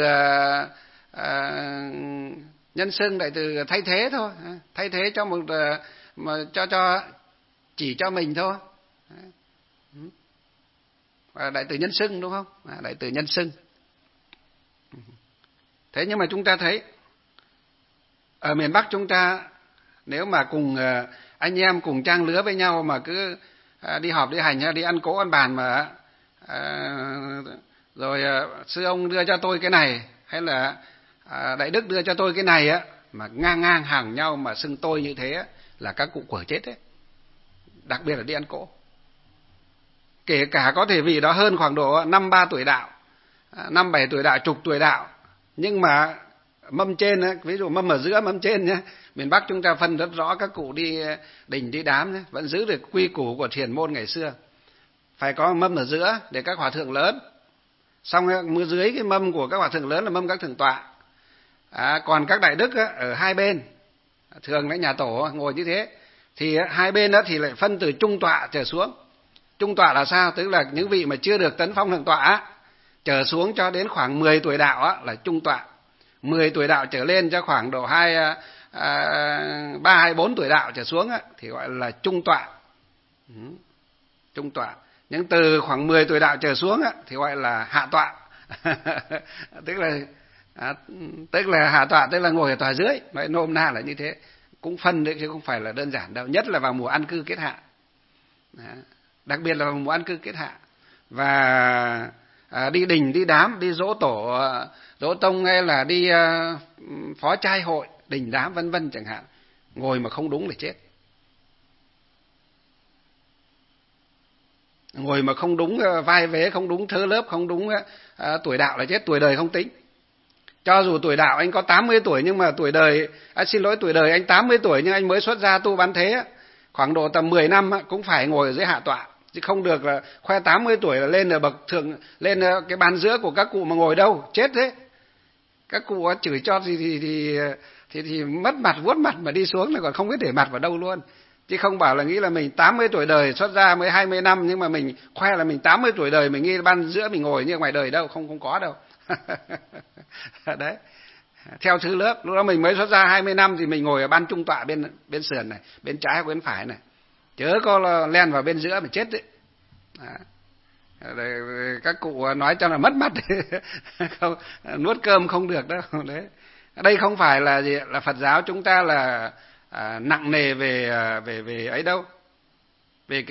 nhân xưng, đại từ thay thế thôi, thay thế cho một mà chỉ cho mình thôi. Đại từ nhân xưng, đúng không? Đại từ nhân xưng. Thế nhưng mà chúng ta thấy ở miền Bắc chúng ta, nếu mà cùng anh em cùng trang lứa với nhau mà cứ đi họp đi hành, đi ăn cỗ ăn bàn mà rồi sư ông đưa cho tôi cái này, hay là đại đức đưa cho tôi cái này mà ngang ngang hàng nhau mà xưng tôi như thế là các cụ quở chết đấy. Đặc biệt là đi ăn cỗ. Kể cả có thể vì đó hơn khoảng độ 5-3 tuổi đạo, 5-7 tuổi đạo, chục tuổi đạo, nhưng mà mâm trên, ví dụ mâm ở giữa mâm trên nhé, miền Bắc chúng ta phân rất rõ, các cụ đi đình đi đám nhé, vẫn giữ được quy củ của thiền môn ngày xưa, phải có mâm ở giữa để các hòa thượng lớn, xong dưới cái mâm của các hòa thượng lớn là mâm các thượng tọa, còn các đại đức ở hai bên, thường là nhà tổ ngồi như thế, thì hai bên đó thì lại phân từ trung tọa trở xuống. Trung tọa là sao? Tức là những vị mà chưa được tấn phong thượng tọa trở xuống cho đến khoảng 10 tuổi đạo là trung tọa. 10 tuổi đạo trở lên cho khoảng độ 3-4 tuổi đạo trở xuống thì gọi là trung tọa. Trung tọa. Nhưng từ khoảng 10 tuổi đạo trở xuống á, thì gọi là hạ tọa. tức là hạ tọa, tức là ngồi ở tòa dưới, nói nôm na là như thế. Cũng phân đấy chứ không phải là đơn giản đâu, nhất là vào mùa an cư kết hạ. Đặc biệt là vào mùa an cư kết hạ. Và đi đình, đi đám, đi dỗ tổ, dỗ tông, hay là đi phó trai hội, đình đám vân vân chẳng hạn, ngồi mà không đúng là chết. Ngồi mà không đúng vai vế, không đúng thơ lớp, không đúng tuổi đạo là chết, tuổi đời không tính. Cho dù tuổi đạo anh có 80 tuổi nhưng mà tuổi đời, tuổi đời anh 80 tuổi nhưng anh mới xuất gia tu bán thế, khoảng độ tầm 10 năm cũng phải ngồi ở dưới hạ tọa, chứ không được là khoe 80 tuổi là lên ở bậc thượng, lên cái bàn giữa của các cụ mà ngồi đâu, chết thế. Các cụ chửi cho thì mất mặt vuốt mặt mà đi xuống là còn không biết để mặt vào đâu luôn. Chứ không bảo là nghĩ là mình 80 tuổi đời xuất gia mới 20 năm nhưng mà mình khoe là mình 80 tuổi đời, mình nghĩ ban giữa mình ngồi như ngoài đời đâu, không có đâu. Đấy. Theo thứ lớp, lúc đó mình mới xuất gia 20 năm thì mình ngồi ở ban trung tọa bên sườn này, bên trái hoặc bên phải này. Chớ có len vào bên giữa mà chết đấy. Các cụ nói cho là mất mắt. Không, nuốt cơm không được đâu. Đấy. Đây không phải là gì, là Phật giáo chúng ta là nặng nề về ấy đâu, về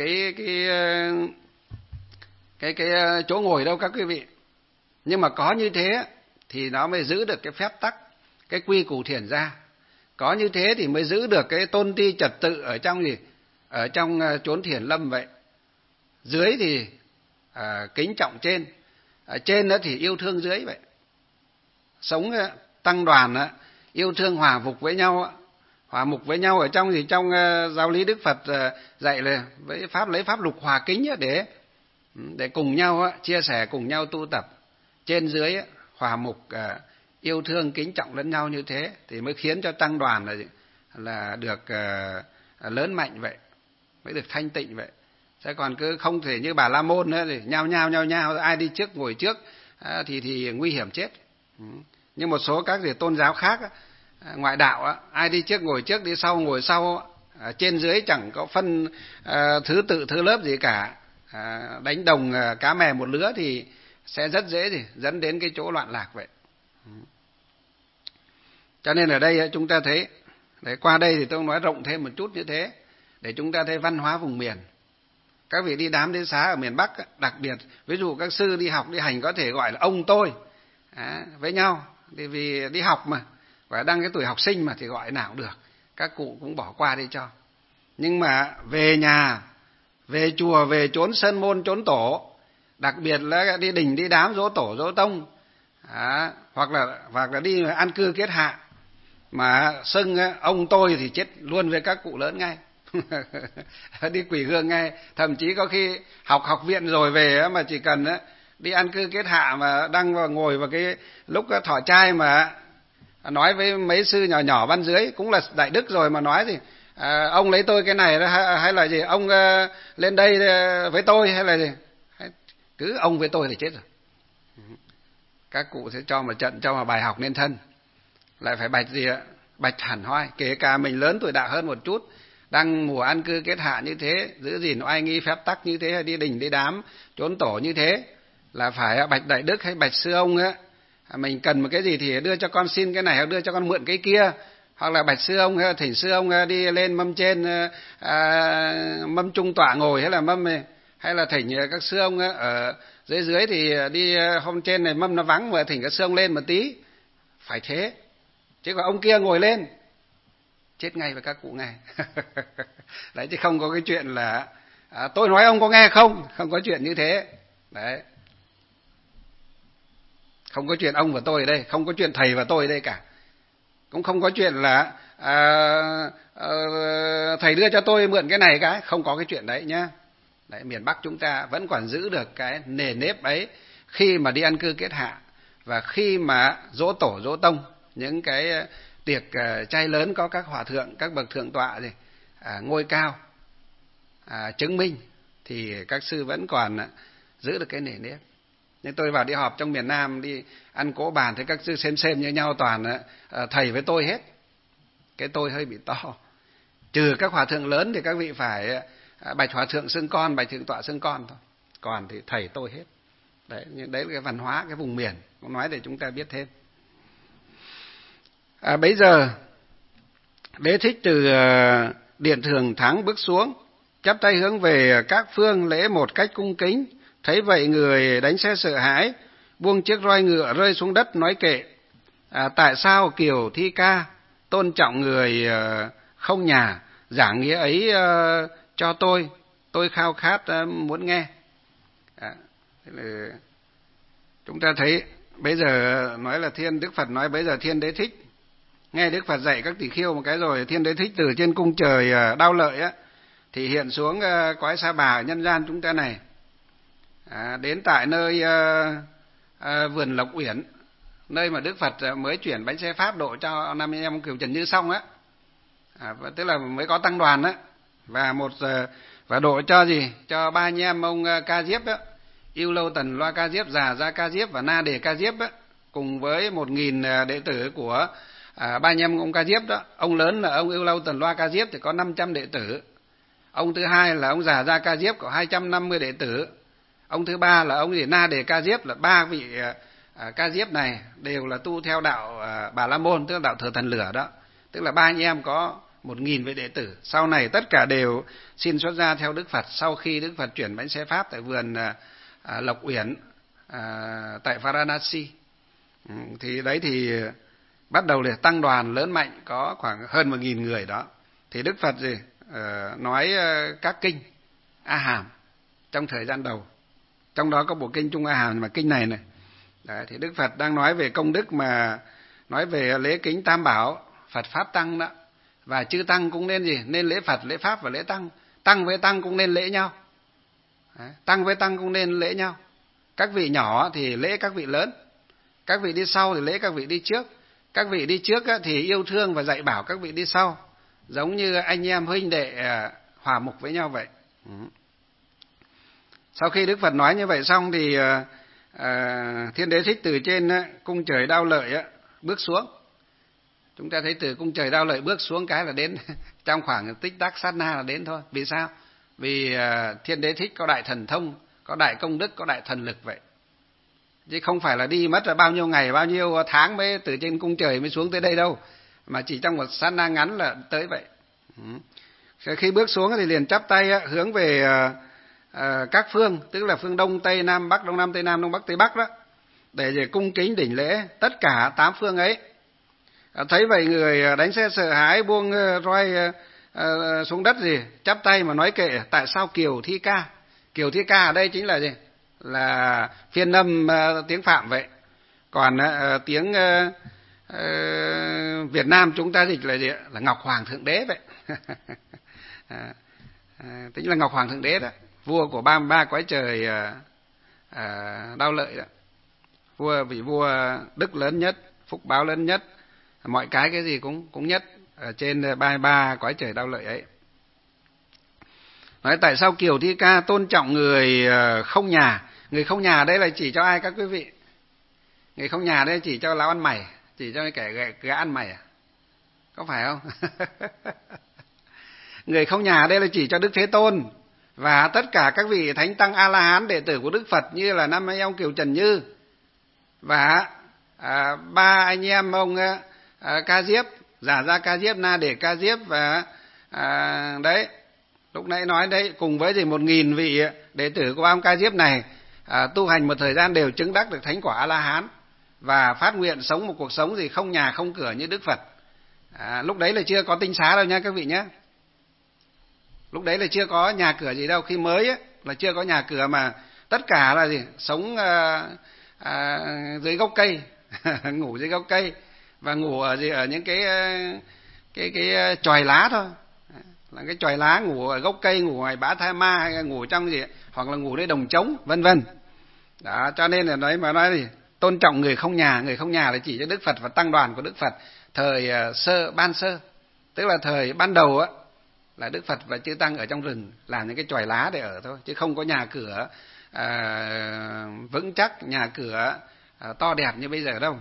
cái chỗ ngồi đâu các quý vị. Nhưng mà có như thế thì nó mới giữ được cái phép tắc, cái quy củ thiền gia. Có như thế thì mới giữ được cái tôn ti trật tự ở trong gì, ở trong chốn thiền lâm vậy. Dưới thì kính trọng trên, ở trên đó thì yêu thương dưới vậy. Sống tăng đoàn yêu thương hòa mục với nhau, hòa mục với nhau ở trong gì, trong giáo lý Đức Phật dạy là với pháp, lấy pháp lục hòa kính để cùng nhau chia sẻ, cùng nhau tu tập. Trên dưới hòa mục yêu thương kính trọng lẫn nhau, như thế thì mới khiến cho tăng đoàn là được lớn mạnh vậy, mới được thanh tịnh vậy. Chứ còn cứ không thể như Bà La Môn nữa thì nhao nhao ai đi trước ngồi trước thì nguy hiểm chết. Nhưng một số các tôn giáo khác, ngoại đạo, ai đi trước ngồi trước, đi sau ngồi sau, trên dưới chẳng có phân thứ tự thứ lớp gì cả, đánh đồng cá mè một lứa thì sẽ rất dễ thì dẫn đến cái chỗ loạn lạc vậy. Cho nên ở đây chúng ta thấy, để qua đây thì tôi nói rộng thêm một chút như thế, để chúng ta thấy văn hóa vùng miền. Các vị đi đám đến xá ở miền Bắc đặc biệt, ví dụ các sư đi học đi hành có thể gọi là ông tôi với nhau, vì đi học mà, và đang cái tuổi học sinh mà thì gọi nào cũng được, các cụ cũng bỏ qua đi cho. Nhưng mà về nhà, về chùa, về chốn sơn môn, chốn tổ, đặc biệt là đi đình đi đám dỗ tổ dỗ tông, hoặc là đi an cư kết hạ mà xưng ông tôi thì chết luôn với các cụ lớn ngay. Đi quỳ gương ngay. Thậm chí có khi học viện rồi về mà chỉ cần đi an cư kết hạ mà đang ngồi vào cái lúc thọ trai mà nói với mấy sư nhỏ nhỏ ban dưới, cũng là đại đức rồi mà nói thì ông lấy tôi cái này hay là gì, ông lên đây với tôi hay là gì, cứ ông với tôi thì chết rồi. Các cụ sẽ cho một trận, cho một bài học nên thân, lại phải bạch gì ạ, bạch hẳn hoi. Kể cả mình lớn tuổi đạo hơn một chút, đang mùa an cư kết hạ như thế, giữ gìn oai nghi phép tắc như thế, hay đi đình đi đám chốn tổ như thế, là phải bạch đại đức hay bạch sư ông mình cần một cái gì thì đưa cho con xin cái này, hoặc đưa cho con mượn cái kia, hoặc là bạch sư ông, thỉnh sư ông đi lên mâm trên, mâm trung tọa ngồi, hay là thỉnh các sư ông ở dưới thì đi hôm trên này mâm nó vắng mà thỉnh các sư ông lên một tí, phải thế. Chứ còn ông kia ngồi lên chết ngay với các cụ ngay. Đấy, chứ không có cái chuyện là tôi nói ông có nghe không có chuyện như thế. Đấy, không có chuyện ông và tôi ở đây, không có chuyện thầy và tôi ở đây cả, cũng không có chuyện là thầy đưa cho tôi mượn cái này cái, không có cái chuyện đấy nhá. Đấy, miền Bắc chúng ta vẫn còn giữ được cái nề nếp ấy khi mà đi ăn cư kết hạ, và khi mà dỗ tổ dỗ tông, những cái tiệc trai lớn có các hòa thượng, các bậc thượng tọa gì ngôi cao chứng minh, thì các sư vẫn còn giữ được cái nề nếp. Nhưng tôi vào đi họp trong miền Nam, đi ăn cỗ bàn thì các sư xem như nhau, toàn thầy với tôi hết. Cái tôi hơi bị to. Trừ các hòa thượng lớn thì các vị phải bạch hòa thượng xưng con, bạch thượng tọa xưng con thôi. còn thì thầy tôi hết. Đấy là cái văn hóa cái vùng miền, cũng nói để chúng ta biết thêm. Bấy giờ Đế Thích từ điện Thường Thắng bước xuống, chắp tay hướng về các phương lễ một cách cung kính. Thấy vậy người đánh xe sợ hãi, buông chiếc roi ngựa rơi xuống đất nói kệ: tại sao Kiều Thi Ca tôn trọng người không nhà, giảng nghĩa ấy cho tôi khao khát muốn nghe. Thế là chúng ta thấy bây giờ nói là Đức Phật nói bây giờ Thiên Đế Thích nghe Đức Phật dạy các tỳ kheo một cái rồi, Thiên Đế Thích từ trên cung trời Đao Lợi á thì hiện xuống cõi Sa Bà ở nhân gian chúng ta này, đến tại nơi vườn Lộc Uyển, nơi mà Đức Phật mới chuyển bánh xe pháp độ cho năm anh em Kiều Trần Như xong á, tức là mới có tăng đoàn á, và độ cho gì, cho ba anh em ông Ca Diếp á, Yêu Lâu Tần Loa Ca Diếp, Già Gia Ca Diếp và Na Đề Ca Diếp á, cùng với 1000 đệ tử của ba anh em ông Ca Diếp đó. Ông lớn là ông Yêu Lâu Tần Loa Ca Diếp thì có 500 đệ tử. Ông thứ hai là ông Già Gia Ca Diếp có 250 đệ tử. Ông thứ ba là ông Na Đề Ca Diếp, là ba vị Ca Diếp này đều là tu theo đạo Bà La Môn, tức là đạo thờ thần lửa đó. Tức là ba anh em có 1000 vị đệ tử. Sau này tất cả đều xin xuất gia theo Đức Phật sau khi Đức Phật chuyển bánh xe pháp tại vườn Lộc Uyển tại Varanasi. Thì đấy thì bắt đầu là tăng đoàn lớn mạnh, có khoảng hơn 1000 người đó. Thì Đức Phật nói các kinh A Hàm trong thời gian đầu. Trong đó có bộ kinh Trung A Hàm mà kinh này này. Đấy, thì Đức Phật đang nói về công đức mà nói về lễ kính Tam Bảo, Phật Pháp Tăng đó. Và chư Tăng cũng nên gì? Nên lễ Phật, lễ Pháp và lễ Tăng. Tăng với Tăng cũng nên lễ nhau. Đấy, Tăng với Tăng cũng nên lễ nhau. Các vị nhỏ thì lễ các vị lớn. Các vị đi sau thì lễ các vị đi trước. Các vị đi trước thì yêu thương và dạy bảo các vị đi sau. Giống như anh em huynh đệ hòa mục với nhau vậy. Sau khi Đức Phật nói như vậy xong thì Thiên Đế Thích từ trên cung trời Đao Lợi bước xuống. Chúng ta thấy từ cung trời Đao Lợi bước xuống cái là đến trong khoảng tích tắc sát na là đến thôi. Vì sao? Vì Thiên Đế Thích có đại thần thông, có đại công đức, có đại thần lực vậy. Chứ không phải là đi mất là bao nhiêu ngày, bao nhiêu tháng mới từ trên cung trời mới xuống tới đây đâu. Mà chỉ trong một sát na ngắn là tới vậy. Khi bước xuống thì liền chắp tay hướng về các phương, tức là phương Đông, Tây, Nam, Bắc, Đông Nam, Tây Nam, Đông Bắc, Tây Bắc đó, để cung kính đỉnh lễ tất cả 8 phương ấy. Thấy vậy người đánh xe sợ hãi, buông roi xuống đất gì, chắp tay mà nói kệ: tại sao Kiều Thi Ca? Kiều Thi Ca ở đây chính là gì? Là phiên âm tiếng Phạm vậy. Còn tiếng Việt Nam chúng ta dịch là gì? Là Ngọc Hoàng Thượng Đế vậy. Tính là Ngọc Hoàng Thượng Đế đó, vua của 33 cõi trời Đao Lợi đó. Vị vua đức lớn nhất, phúc báo lớn nhất, mọi cái gì cũng nhất ở trên 33 cõi trời Đao Lợi ấy. Nói tại sao Kiều Thi Ca tôn trọng người không nhà? Người không nhà đây là chỉ cho ai các quý vị? Người không nhà đây chỉ cho lão ăn mày, chỉ cho kẻ gã ăn mày à? Có phải không? Người không nhà đây là chỉ cho Đức Thế Tôn và tất cả các vị thánh tăng A La Hán đệ tử của Đức Phật, như là năm anh em Kiều Trần Như và ba anh em ông Ca Diếp, Giả Gia Ca Diếp, Na Đề Ca Diếp và đấy lúc nãy nói đấy, cùng với 1000 vị đệ tử của ông Ca Diếp này tu hành một thời gian đều chứng đắc được thánh quả A La Hán và phát nguyện sống một cuộc sống gì không nhà không cửa như Đức Phật. Lúc đấy là chưa có tinh xá đâu nha các vị nhé. Lúc đấy là chưa có nhà cửa gì đâu. Khi mới ấy, là chưa có nhà cửa mà tất cả là gì? Sống dưới gốc cây, ngủ dưới gốc cây và ngủ ở những cái chòi lá thôi. Là cái chòi lá, ngủ ở gốc cây, ngủ ngoài bã tha ma, hay là ngủ trong gì, hoặc là ngủ nơi đồng trống, vân vân. Đó, cho nên là nói gì? Tôn trọng người không nhà là chỉ cho Đức Phật và tăng đoàn của Đức Phật thời ban sơ, tức là thời ban đầu á, là Đức Phật và chư tăng ở trong rừng làm những cái chòi lá để ở thôi, chứ không có nhà cửa vững chắc, nhà cửa to đẹp như bây giờ đâu.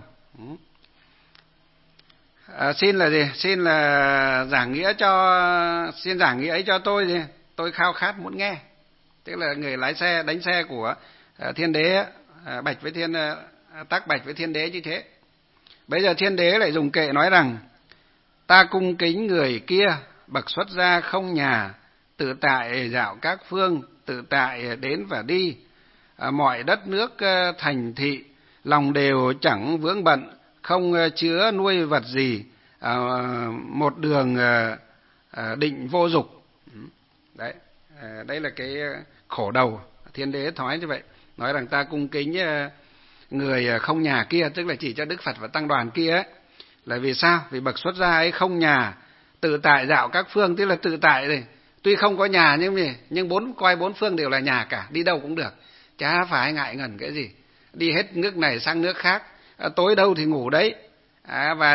Xin là gì? Xin là giảng nghĩa ấy cho tôi khao khát muốn nghe. Tức tức là người lái xe đánh xe của thiên đế, bạch với thiên tác bạch với thiên đế như thế. Bây giờ thiên đế lại dùng kệ nói rằng: ta cung kính người kia, bậc xuất gia không nhà, tự tại dạo các phương, tự tại đến và đi, mọi đất nước thành thị, lòng đều chẳng vướng bận, không chứa nuôi vật gì, một đường định vô dục. Đấy, đây là cái khổ đầu. Thiên đế nói như vậy, nói rằng ta cung kính người không nhà kia, tức là chỉ cho Đức Phật và tăng đoàn kia ấy. Là vì sao? Vì bậc xuất gia ấy không nhà, tự tại dạo các phương, tức là tự tại này, tuy không có nhà nhưng bốn phương đều là nhà cả, đi đâu cũng được, chả phải ngại ngần cái gì, đi hết nước này sang nước khác, tối đâu thì ngủ đấy, và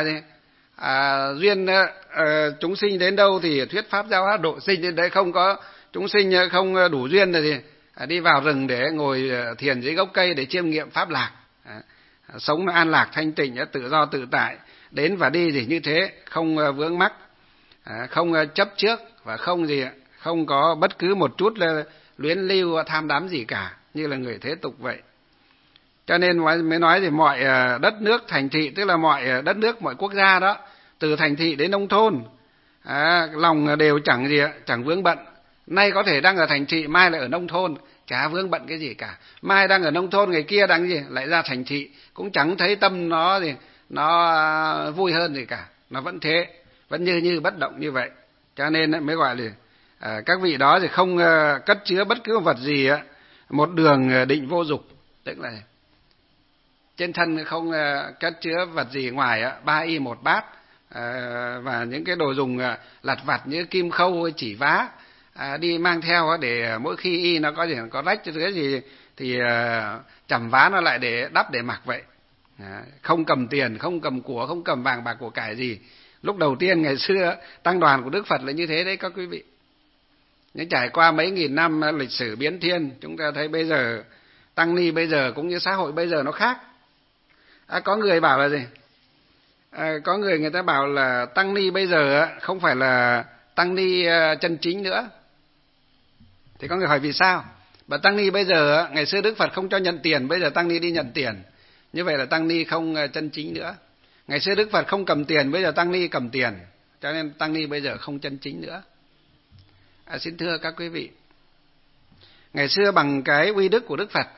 duyên chúng sinh đến đâu thì thuyết pháp giáo hóa độ sinh đến đấy, không có chúng sinh không đủ duyên thì đi vào rừng để ngồi thiền dưới gốc cây để chiêm nghiệm pháp lạc, sống an lạc thanh tịnh, tự do tự tại, đến và đi thì như thế, không vướng mắc, không chấp trước, và không có bất cứ một chút luyến lưu tham đắm gì cả, như là người thế tục vậy. Cho nên mới nói thì mọi đất nước thành thị, tức là mọi đất nước, mọi quốc gia đó, từ thành thị đến nông thôn, lòng đều chẳng vướng bận. Nay có thể đang ở thành thị, mai lại ở nông thôn, chả vướng bận cái gì cả. Mai đang ở nông thôn, ngày kia đang lại ra thành thị, cũng chẳng thấy tâm nó vui hơn gì cả, nó vẫn thế, vẫn như bất động như vậy. Cho nên mới gọi là các vị đó thì không cất chứa bất cứ vật gì, một đường định vô dục, tức là trên thân không cất chứa vật gì ngoài 3 y 1 bát, và những cái đồ dùng lặt vặt như kim khâu, chỉ vá, đi mang theo để mỗi khi y nó có rách cái gì thì chẩm vá nó lại để đắp để mặc vậy. Không cầm tiền, không cầm của, không cầm vàng bạc của cải gì. Lúc đầu tiên ngày xưa tăng đoàn của Đức Phật là như thế đấy các quý vị. Nhưng trải qua mấy nghìn năm lịch sử biến thiên, chúng ta thấy bây giờ tăng ni bây giờ cũng như xã hội bây giờ nó khác. Có người bảo là gì? Có người ta bảo là tăng ni bây giờ không phải là tăng ni chân chính nữa. Thì có người hỏi vì sao? Và tăng ni bây giờ, ngày xưa Đức Phật không cho nhận tiền, bây giờ tăng ni đi nhận tiền. Như vậy là tăng ni không chân chính nữa. Ngày xưa Đức Phật không cầm tiền, bây giờ tăng ni cầm tiền, cho nên tăng ni bây giờ không chân chính nữa. Xin thưa các quý vị, ngày xưa bằng cái uy đức của Đức Phật,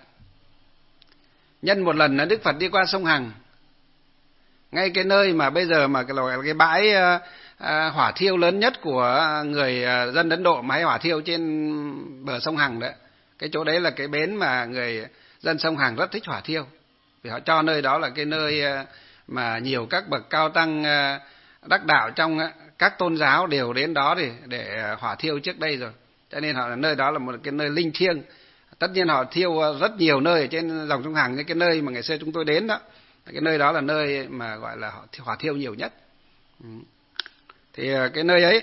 nhân một lần là Đức Phật đi qua sông Hằng, ngay cái nơi mà bây giờ mà cái bãi hỏa thiêu lớn nhất của người dân Ấn Độ mà hay hỏa thiêu trên bờ sông Hằng đấy. Cái chỗ đấy là cái bến mà người dân sông Hằng rất thích hỏa thiêu, vì họ cho nơi đó là cái nơi mà nhiều các bậc cao tăng đắc đạo trong các tôn giáo đều đến đó để hỏa thiêu trước đây rồi. Cho nên nơi đó là một cái nơi linh thiêng. Tất nhiên họ thiêu rất nhiều nơi ở trên dòng sông Hằng, như cái nơi mà ngày xưa chúng tôi đến đó, cái nơi đó là nơi mà gọi là hỏa thiêu nhiều nhất. Thì cái nơi ấy,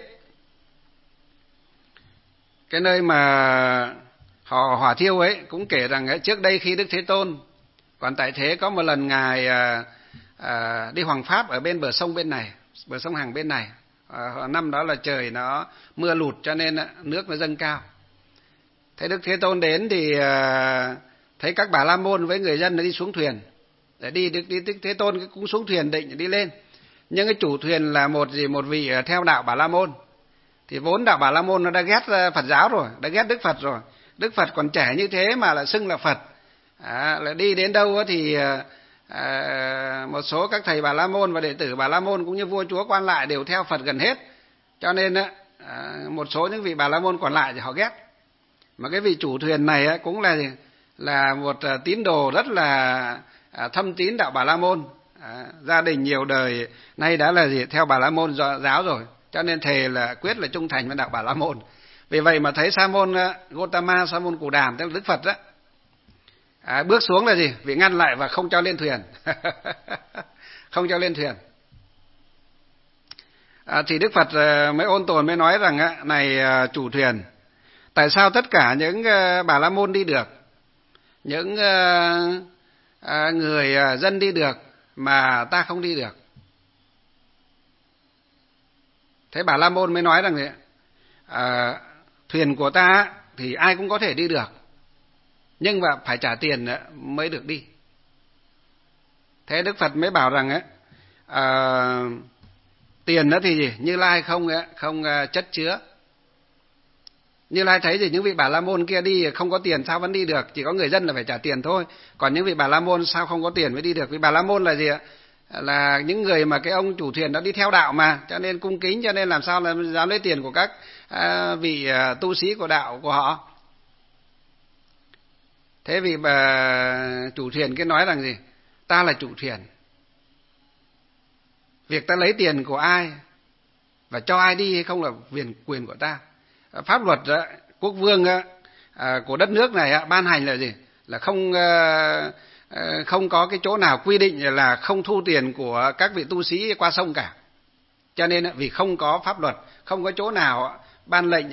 cái nơi mà họ hỏa thiêu ấy cũng kể rằng trước đây khi Đức Thế Tôn còn tại thế, có một lần ngài đi hoằng pháp ở bên bờ sông bên này, bờ sông Hằng bên này. Năm đó là trời nó mưa lụt cho nên nước nó dâng cao. Thế Đức Thế Tôn đến thì thấy các Bà La Môn với người dân đi xuống thuyền để đi. Đức Thế Tôn cũng xuống thuyền định đi lên, nhưng cái chủ thuyền là một vị theo đạo Bà La Môn. Thì vốn đạo Bà La Môn nó đã ghét Phật giáo rồi, đã ghét Đức Phật rồi. Đức Phật còn trẻ như thế mà lại xưng là Phật, là đi đến đâu thì một số các thầy Bà La Môn và đệ tử Bà La Môn cũng như vua chúa quan lại đều theo Phật gần hết. Cho nên một số những vị Bà La Môn còn lại thì họ ghét. Mà cái vị chủ thuyền này cũng là một tín đồ rất là thâm tín đạo Bà La Môn, gia đình nhiều đời nay đã là theo Bà La Môn giáo rồi, cho nên thề là quyết là trung thành với đạo Bà La Môn. Vì vậy mà thấy Sa môn Gotama, Sa môn Cù Đàm, tức là Đức Phật đó, bước xuống là vì ngăn lại và không cho lên thuyền. Không cho lên thuyền. Thì Đức Phật mới ôn tồn mới nói rằng này chủ thuyền, tại sao tất cả những Bà La Môn đi được, những người dân đi được mà ta không đi được? Thế Bà La Môn mới nói rằng thuyền của ta thì ai cũng có thể đi được, nhưng mà phải trả tiền mới được đi. Thế Đức Phật mới bảo rằng tiền đó thì gì? Như Lai không chất chứa. Như Lai thấy gì những vị Bà La Môn kia đi không có tiền sao vẫn đi được, chỉ có người dân là phải trả tiền thôi. Còn những vị Bà La Môn sao không có tiền mới đi được? Vì Bà La Môn là gì ạ? Là những người mà cái ông chủ thuyền đã đi theo đạo mà, cho nên cung kính, cho nên làm sao là dám lấy tiền của các vị tu sĩ của đạo của họ. Thế vì bà chủ thuyền kia nói rằng gì? Ta là chủ thuyền, việc ta lấy tiền của ai và cho ai đi hay không là quyền của ta. Pháp luật quốc vương của đất nước này ban hành là gì? Là không có cái chỗ nào quy định là không thu tiền của các vị tu sĩ qua sông cả. Cho nên vì không có pháp luật, không có chỗ nào ban lệnh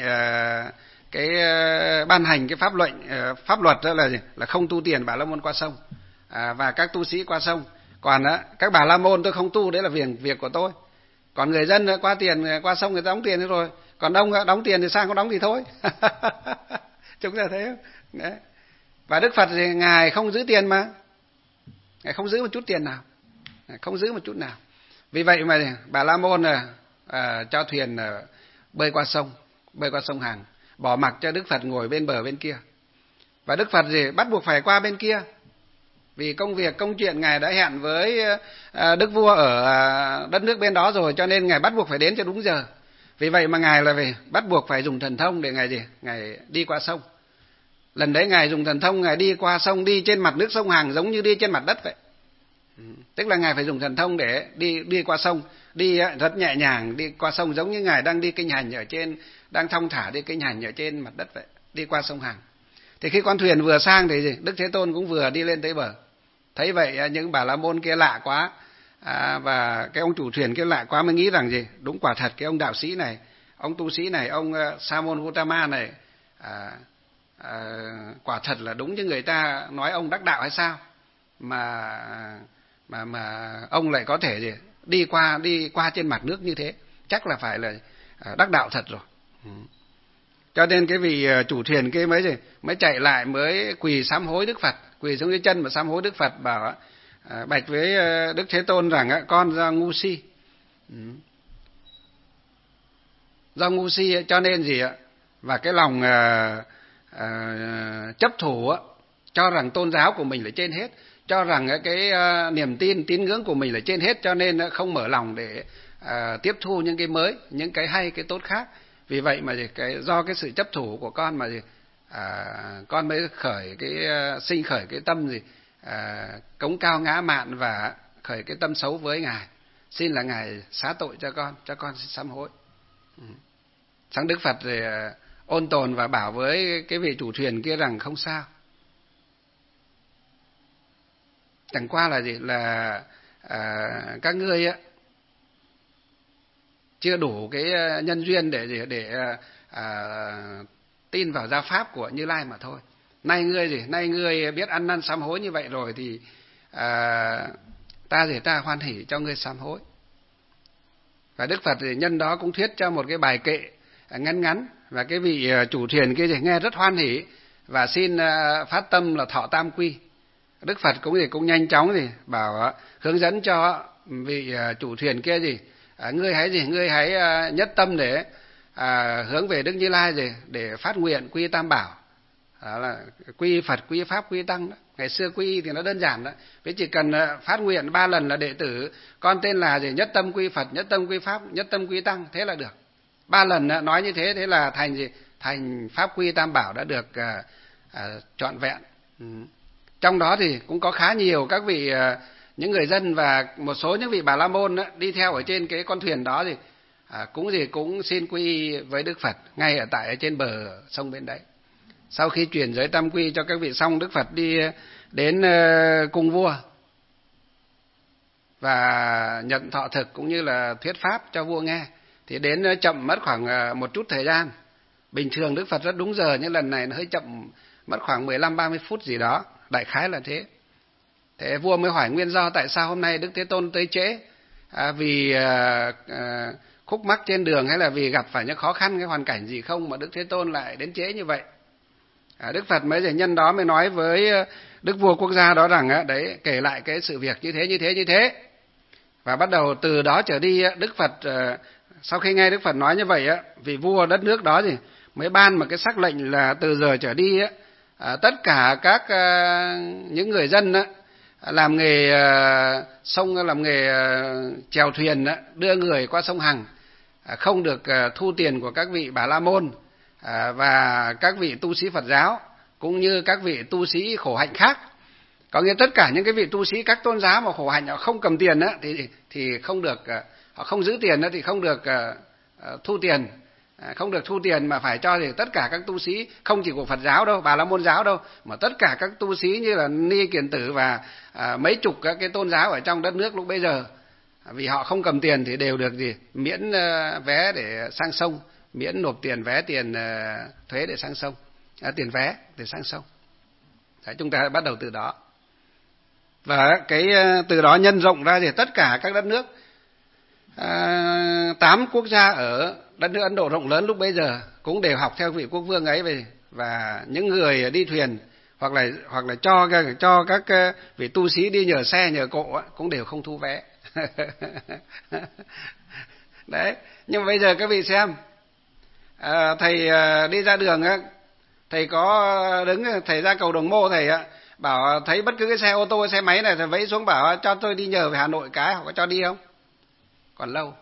ban hành cái pháp luật đó là gì? Là không thu tiền Bà La Môn qua sông và các tu sĩ qua sông. Còn các Bà La Môn tôi không tu, đấy là việc của tôi. Còn người dân qua sông người ta đóng tiền rồi. Còn ông đóng tiền thì sao không đóng thì thôi. Chúng ta thấy không? Đấy. Và Đức Phật thì Ngài không giữ tiền mà. Ngài không giữ một chút tiền nào. Không giữ một chút nào. Vì vậy mà Bà La Môn cho thuyền bơi qua sông Hằng, bỏ mặc cho Đức Phật ngồi bên bờ bên kia. Và Đức Phật thì bắt buộc phải qua bên kia. Vì công chuyện Ngài đã hẹn với Đức Vua ở đất nước bên đó rồi, cho nên Ngài bắt buộc phải đến cho đúng giờ. Vì vậy mà Ngài là bắt buộc phải dùng thần thông để Ngài đi qua sông. Lần đấy Ngài dùng thần thông, Ngài đi qua sông, đi trên mặt nước sông Hằng giống như đi trên mặt đất vậy. Tức là Ngài phải dùng thần thông để đi qua sông, đi rất nhẹ nhàng đi qua sông, giống như Ngài đang đi kinh hành ở trên, đang thong thả đi kinh hành ở trên mặt đất vậy, đi qua sông Hằng. Thì khi con thuyền vừa sang thì Đức Thế Tôn cũng vừa đi lên tới bờ. Thấy vậy những Bà La Môn kia lạ quá, và cái ông chủ thuyền kia lạ quá mới nghĩ rằng gì? Đúng quả thật cái ông đạo sĩ này, ông tu sĩ này, ông Sa môn Gautama này, quả thật là đúng như người ta nói ông đắc đạo hay sao? Mà ông lại có thể đi qua trên mặt nước như thế, chắc là phải là đắc đạo thật rồi. Cho nên cái vị chủ thuyền kia mới chạy lại, mới quỳ sám hối Đức Phật, quỳ xuống dưới chân mà sám hối Đức Phật, bảo bạch với Đức Thế Tôn rằng con do ngu si. Do ngu si cho nên gì ạ? Và cái lòng chấp thủ cho rằng tôn giáo của mình là trên hết, cho rằng cái niềm tín ngưỡng của mình là trên hết, cho nên không mở lòng để tiếp thu những cái mới, những cái hay, cái tốt khác. Vì vậy mà do cái sự chấp thủ của con mà con mới sinh khởi cái tâm cống cao ngã mạn và khởi cái tâm xấu với Ngài. Xin là Ngài xá tội cho con xin sám hối. Sáng Đức Phật ôn tồn và bảo với cái vị chủ thuyền kia rằng không sao. Chẳng qua là là các ngươi chưa đủ cái nhân duyên để tin vào giáo pháp của Như Lai mà thôi. Nay ngươi biết ăn năn sám hối như vậy rồi thì ta hoan hỉ cho ngươi sám hối. Và Đức Phật thì nhân đó cũng thuyết cho một cái bài kệ ngắn, và cái vị chủ thuyền kia thì nghe rất hoan hỉ và xin phát tâm là thọ tam quy. Đức Phật cũng nhanh chóng bảo hướng dẫn cho vị chủ thuyền kia ngươi hãy nhất tâm để hướng về Đức Như Lai để phát nguyện quy tam bảo. Đó là quy Phật, quy Pháp, quy Tăng đó. Ngày xưa quy thì nó đơn giản đó, vì chỉ cần phát nguyện 3 lần là đệ tử con tên là nhất tâm quy Phật, nhất tâm quy Pháp, nhất tâm quy Tăng, thế là được. 3 lần nói như thế là thành pháp quy tam bảo đã được trọn vẹn. Trong đó thì cũng có khá nhiều các vị những người dân và một số những vị Bà La Môn đi theo ở trên cái con thuyền đó cũng xin quy với Đức Phật ngay ở trên bờ sông bên đấy. Sau khi truyền giới tam quy cho các vị xong, Đức Phật đi đến cung vua và nhận thọ thực cũng như là thuyết pháp cho vua nghe. Thì đến chậm mất khoảng một chút thời gian. Bình thường Đức Phật rất đúng giờ, nhưng lần này nó hơi chậm, mất khoảng 15-30 phút gì đó, đại khái là thế. Thế vua mới hỏi nguyên do tại sao hôm nay Đức Thế Tôn tới trễ, vì khúc mắc trên đường hay là vì gặp phải những khó khăn, cái hoàn cảnh gì không mà Đức Thế Tôn lại đến trễ như vậy. Đức Phật mới nhân đó mới nói với đức vua quốc gia đó rằng đấy, kể lại cái sự việc như thế. Và bắt đầu từ đó trở đi Đức Phật sau khi nghe Đức Phật nói như vậy vị vua đất nước đó thì mới ban một cái sắc lệnh là từ giờ trở đi tất cả các những người dân làm nghề làm nghề chèo thuyền đưa người qua sông Hằng không được thu tiền của các vị Bà La Môn và các vị tu sĩ Phật giáo cũng như các vị tu sĩ khổ hạnh khác. Có nghĩa tất cả những cái vị tu sĩ các tôn giáo mà khổ hạnh họ không cầm tiền thì không được, họ không giữ tiền thì không được thu tiền, không được thu tiền mà phải cho thì tất cả các tu sĩ, không chỉ của Phật giáo đâu, Bà La Môn giáo đâu, mà tất cả các tu sĩ như là Ni Kiền Tử và mấy chục các cái tôn giáo ở trong đất nước lúc bấy giờ, vì họ không cầm tiền thì đều được miễn vé để sang sông, miễn nộp tiền vé, tiền thuế để sang sông, tiền vé để sang sông. Đấy, chúng ta bắt đầu từ đó. Và cái từ đó nhân rộng ra thì tất cả các đất nước 8 quốc gia ở đất nước Ấn Độ rộng lớn lúc bấy giờ cũng đều học theo vị quốc vương ấy về, và những người đi thuyền hoặc là cho các vị tu sĩ đi nhờ xe nhờ cộ cũng đều không thu vé. Đấy, nhưng mà bây giờ các vị xem, thầy đi ra đường thầy có đứng, thầy ra cầu Đồng Mô, thầy bảo thấy bất cứ cái xe ô tô xe máy này thầy vẫy xuống bảo cho tôi đi nhờ về Hà Nội cái, họ có cho đi không? Còn lâu,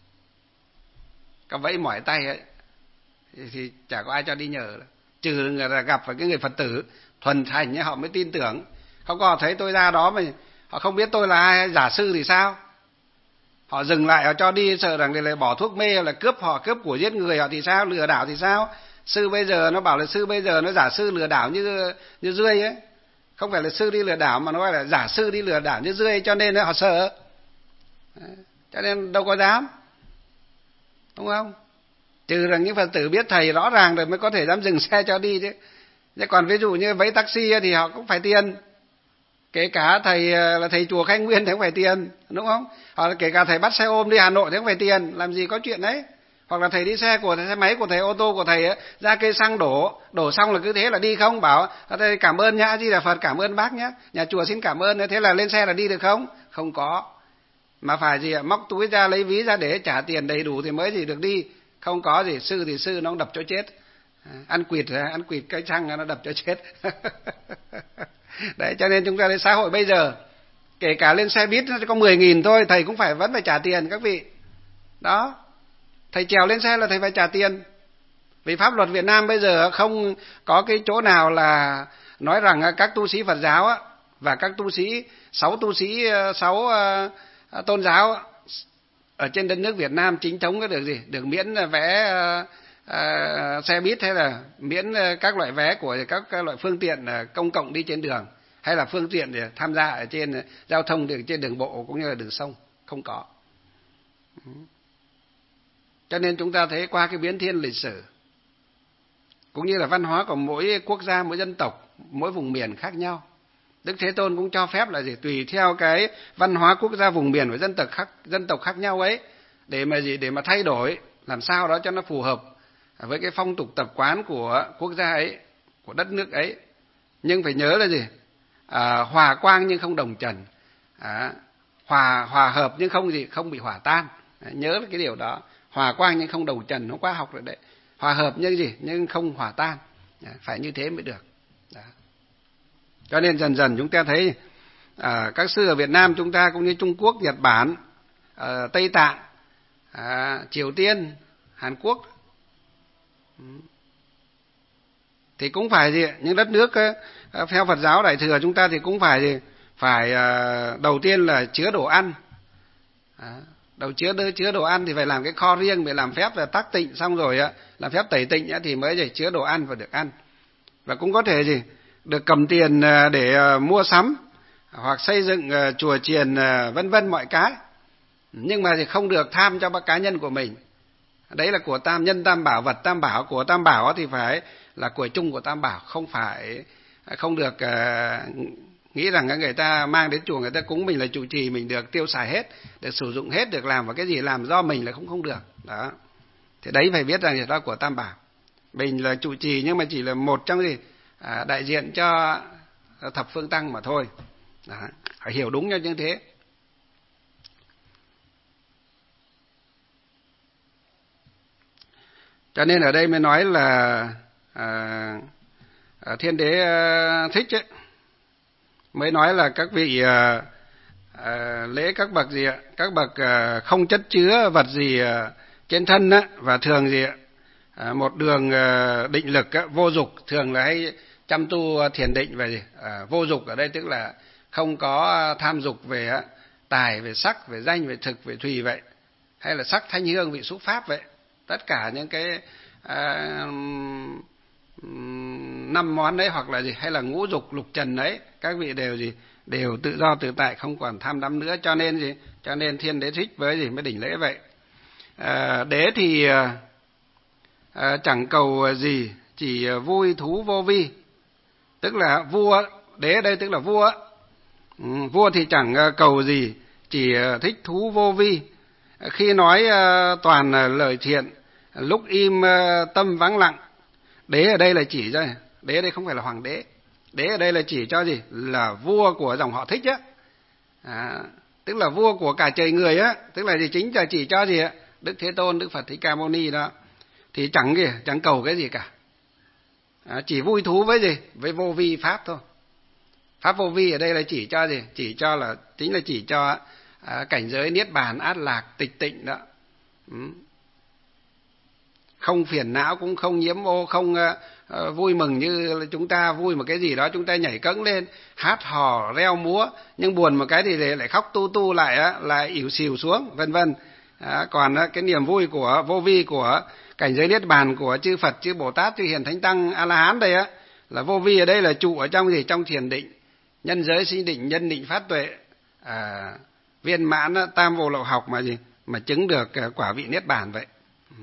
có vẫy mỏi tay ấy thì chả có ai cho đi nhờ, trừ người là gặp phải cái người Phật tử thuần thành họ mới tin tưởng. Không có thấy tôi ra đó mà họ không biết tôi là ai, giả sư thì sao? Họ dừng lại họ cho đi, sợ rằng lại bỏ thuốc mê, là cướp của giết người họ thì sao, lừa đảo thì sao? Sư bây giờ nó bảo là sư bây giờ nó giả sư lừa đảo như rươi ấy, không phải là sư đi lừa đảo mà nó gọi là giả sư đi lừa đảo như rươi, cho nên họ sợ. Cho nên đâu có dám, đúng không? Trừ rằng những Phật tử biết thầy rõ ràng rồi mới có thể dám dừng xe cho đi chứ. Chứ còn ví dụ như vẫy taxi thì họ cũng phải tiền. Kể cả thầy là thầy chùa Khánh Nguyên thì cũng phải tiền, đúng không? Hoặc là kể cả thầy bắt xe ôm đi Hà Nội thì cũng phải tiền, làm gì có chuyện đấy. Hoặc là thầy đi xe máy của thầy, ô tô của thầy ra cây xăng đổ xong là cứ thế là đi không? Bảo thầy cảm ơn nhá, A Di Đà Phật, cảm ơn bác nhá, nhà chùa xin cảm ơn, thế là lên xe là đi được không? Không có. Mà phải móc túi ra lấy ví ra để trả tiền đầy đủ thì mới được đi. Không có sư thì sư nó đập cho chết. Ăn quỵt cái xăng nó đập cho chết. Đấy, cho nên chúng ta thấy xã hội bây giờ kể cả lên xe buýt nó có 10.000 thôi, thầy cũng vẫn phải trả tiền các vị. Đó. Thầy trèo lên xe là thầy phải trả tiền. Vì pháp luật Việt Nam bây giờ không có cái chỗ nào là nói rằng các tu sĩ Phật giáo và các tu sĩ 6 tôn giáo ở trên đất nước Việt Nam chính thống có được được miễn vé xe buýt, hay là miễn các loại vé của các loại phương tiện công cộng đi trên đường, hay là phương tiện để tham gia ở trên giao thông trên đường bộ cũng như là đường sông, không có. Cho nên chúng ta thấy qua cái biến thiên lịch sử cũng như là văn hóa của mỗi quốc gia, mỗi dân tộc, mỗi vùng miền khác nhau, Đức Thế Tôn cũng cho phép là tùy theo cái văn hóa quốc gia vùng miền của dân tộc khác nhau ấy, để mà thay đổi làm sao đó cho nó phù hợp với cái phong tục tập quán của quốc gia ấy, của đất nước ấy. Nhưng phải nhớ là hòa quang nhưng không đồng trần, hòa hợp nhưng không bị hòa tan. Nhớ cái điều đó, hòa quang nhưng không đồng trần, nó quá học rồi đấy. Hòa hợp nhưng không hòa tan, phải như thế mới được. Đó. Cho nên dần dần chúng ta thấy các sư ở Việt Nam chúng ta cũng như Trung Quốc, Nhật Bản, Tây Tạng, Triều Tiên, Hàn Quốc thì cũng phải những đất nước theo Phật giáo Đại thừa chúng ta thì cũng phải đầu tiên là chứa đồ ăn. Chứa đồ ăn thì phải làm cái kho riêng, phải làm phép là tác tịnh, xong rồi làm phép tẩy tịnh thì mới chứa đồ ăn và được ăn. Và cũng có thể được cầm tiền để mua sắm hoặc xây dựng chùa chiền vân vân mọi cái, nhưng mà thì không được tham cho cá nhân của mình. Đấy là của nhân tam bảo, vật tam bảo. Của tam bảo thì phải là của chung của tam bảo, không được nghĩ rằng người ta mang đến chùa người ta cúng mình là trụ trì, mình được tiêu xài hết, được sử dụng hết, được làm vào cái gì làm do mình là không được. Đó. Thì đấy phải biết rằng đó là của tam bảo. Mình là trụ trì nhưng mà chỉ là một trong đại diện cho thập phương tăng mà thôi. Đó, phải hiểu đúng như thế. Cho nên ở đây mới nói là Thiên Đế Thích ấy, mới nói là các vị lễ các bậc gì ạ? Các bậc không chất chứa vật gì trên thân á, và thường gì ạ? Một đường định lực á, vô dục, thường là hay chăm tu thiền định về gì? Vô dục ở đây tức là không có tham dục về tài, về sắc, về danh, về thực, về thùy vậy, hay là sắc thanh hương vị xúc pháp vậy. Tất cả những cái 5 món đấy, hoặc là gì, hay là ngũ dục lục trần đấy, các vị đều gì, đều tự do tự tại, không còn tham đắm nữa. Cho nên gì, cho nên Thiên Đế Thích với gì mới đỉnh lễ vậy. Đế thì chẳng cầu gì, chỉ vui thú vô vi, tức là vua. Đế ở đây tức là vua. Vua thì chẳng cầu gì, chỉ thích thú vô vi. Khi nói toàn lời thiện, lúc im tâm vắng lặng. Đế ở đây là chỉ cho, đế ở đây không phải là hoàng đế. Đế ở đây là chỉ cho gì, là vua của dòng họ Thích á, tức là vua của cả trời người á, tức là gì, chính là chỉ cho gì á, Đức Thế Tôn, Đức Phật Thích Ca Mâu Ni đó, thì chẳng cầu cái gì cả, chỉ vui thú với gì, với vô vi pháp thôi. Pháp vô vi ở đây là chỉ cho gì, chỉ cho là chính là chỉ cho cảnh giới niết bàn, át lạc, tịch tịnh đó. Không phiền não, cũng không nhiễm ô, không vui mừng như chúng ta vui một cái gì đó chúng ta nhảy cẫng lên hát hò reo múa, nhưng buồn một cái thì lại khóc tu lại lại ỉu xìu xuống, vân vân. Còn cái niềm vui của vô vi, của cảnh giới niết bàn, của chư Phật, chư Bồ Tát, chư Hiền Thánh Tăng, A La Hán đây á, là vô vi ở đây là trụ ở trong gì, trong thiền định, nhân giới sinh định, nhân định phát tuệ, viên mãn tam vô lậu học mà gì, mà chứng được quả vị niết bàn vậy.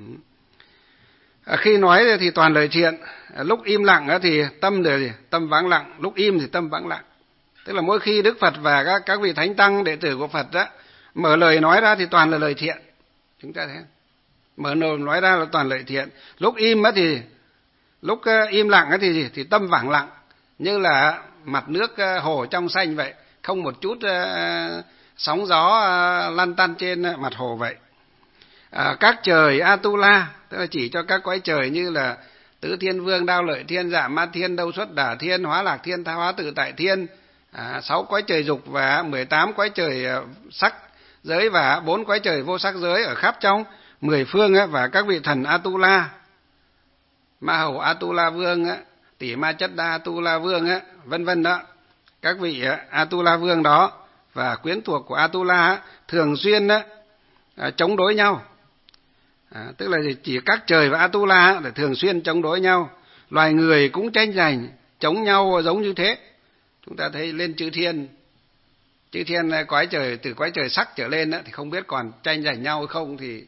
Khi nói thì toàn lời thiện, lúc im lặng thì tâm đều gì, tâm vắng lặng, lúc im thì tâm vắng lặng. Tức là mỗi khi Đức Phật và các vị Thánh Tăng đệ tử của Phật đó mở lời nói ra thì toàn là lời thiện. Chúng ta thấy, mở lời nói ra là toàn lời thiện. Lúc im thì lúc im lặng thì gì, thì tâm vắng lặng, như là mặt nước hồ trong xanh vậy, không một chút sóng gió lăn tăn trên mặt hồ vậy. Các trời Atula, tức là chỉ cho các cõi trời như là Tứ Thiên Vương, Đao Lợi Thiên, Dạ Ma Thiên, Đâu Xuất Đả Thiên, Hóa Lạc Thiên, Tha Hóa Tự Tại Thiên, 6 cõi trời dục và 18 cõi trời sắc giới và 4 cõi trời vô sắc giới ở khắp trong 10 phương và các vị thần Atula, Ma Hầu Atula Vương, Tỷ Ma Chất Đa Atula Vương, vân vân đó. Các vị Atula Vương đó và quyến thuộc của Atula thường xuyên chống đối nhau. Tức là chỉ các trời và Atula để thường xuyên chống đối nhau. Loài người cũng tranh giành chống nhau giống như thế. Chúng ta thấy lên chư thiên cõi trời, từ cõi trời sắc trở lên thì không biết còn tranh giành nhau hay không thì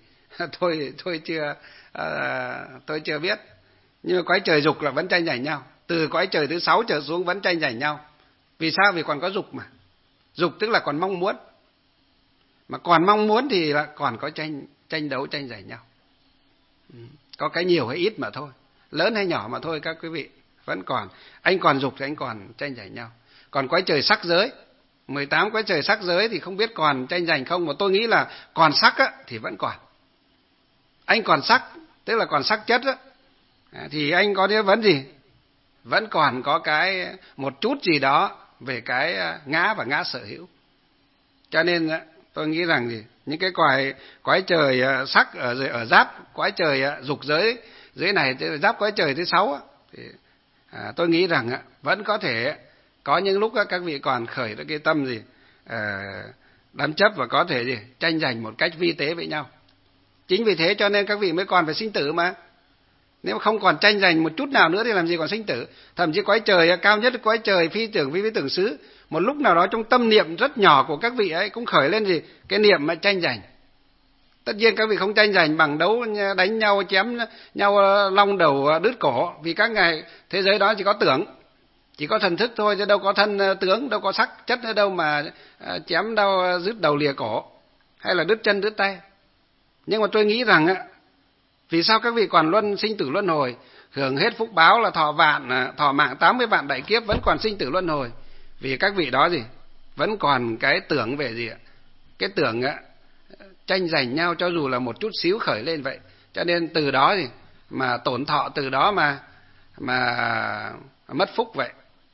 tôi chưa biết. Nhưng mà cõi trời dục là vẫn tranh giành nhau, từ cõi trời thứ 6 trở xuống vẫn tranh giành nhau. Vì sao? Vì còn có dục mà. Dục tức là còn mong muốn, mà còn mong muốn thì là còn có tranh đấu, tranh giành nhau. Có cái nhiều hay ít mà thôi, lớn hay nhỏ mà thôi các quý vị, vẫn còn. Anh còn dục thì anh còn tranh giành nhau. Còn cõi trời sắc giới, 18 cõi trời sắc giới thì không biết còn tranh giành không, mà tôi nghĩ là còn sắc thì vẫn còn. Anh còn sắc, tức là còn sắc chất thì anh có cái vấn gì, vẫn còn có cái một chút gì đó về cái ngã và ngã sở hữu. Cho nên tôi nghĩ rằng gì, những cái cõi trời sắc ở giáp cõi trời dục giới dưới này, giáp cõi trời thứ 6 thì tôi nghĩ rằng vẫn có thể có những lúc các vị còn khởi được cái tâm gì đắm chấp và có thể gì tranh giành một cách vi tế với nhau. Chính vì thế cho nên các vị mới còn phải sinh tử mà. Nếu không còn tranh giành một chút nào nữa thì làm gì còn sinh tử. Thậm chí cõi trời cao nhất, cõi trời phi tưởng vi tưởng xứ, một lúc nào đó trong tâm niệm rất nhỏ của các vị ấy cũng khởi lên gì cái niệm mà tranh giành. Tất nhiên các vị không tranh giành bằng đấu đánh nhau, chém nhau long đầu đứt cổ, vì các ngài thế giới đó chỉ có tưởng, chỉ có thần thức thôi, chứ đâu có thân tướng, đâu có sắc chất nữa đâu mà chém đau dứt đầu lìa cổ hay là đứt chân đứt tay. Nhưng mà tôi nghĩ rằng vì sao các vị còn sinh tử luân hồi, hưởng hết phúc báo là thọ mạng 80 vạn đại kiếp, vẫn còn sinh tử luân hồi. Vì các vị đó gì? Vẫn còn cái tưởng về gì ạ? Cái tưởng tranh giành nhau cho dù là một chút xíu khởi lên vậy. Cho nên từ đó gì mà tổn thọ, từ đó mà mất phúc vậy.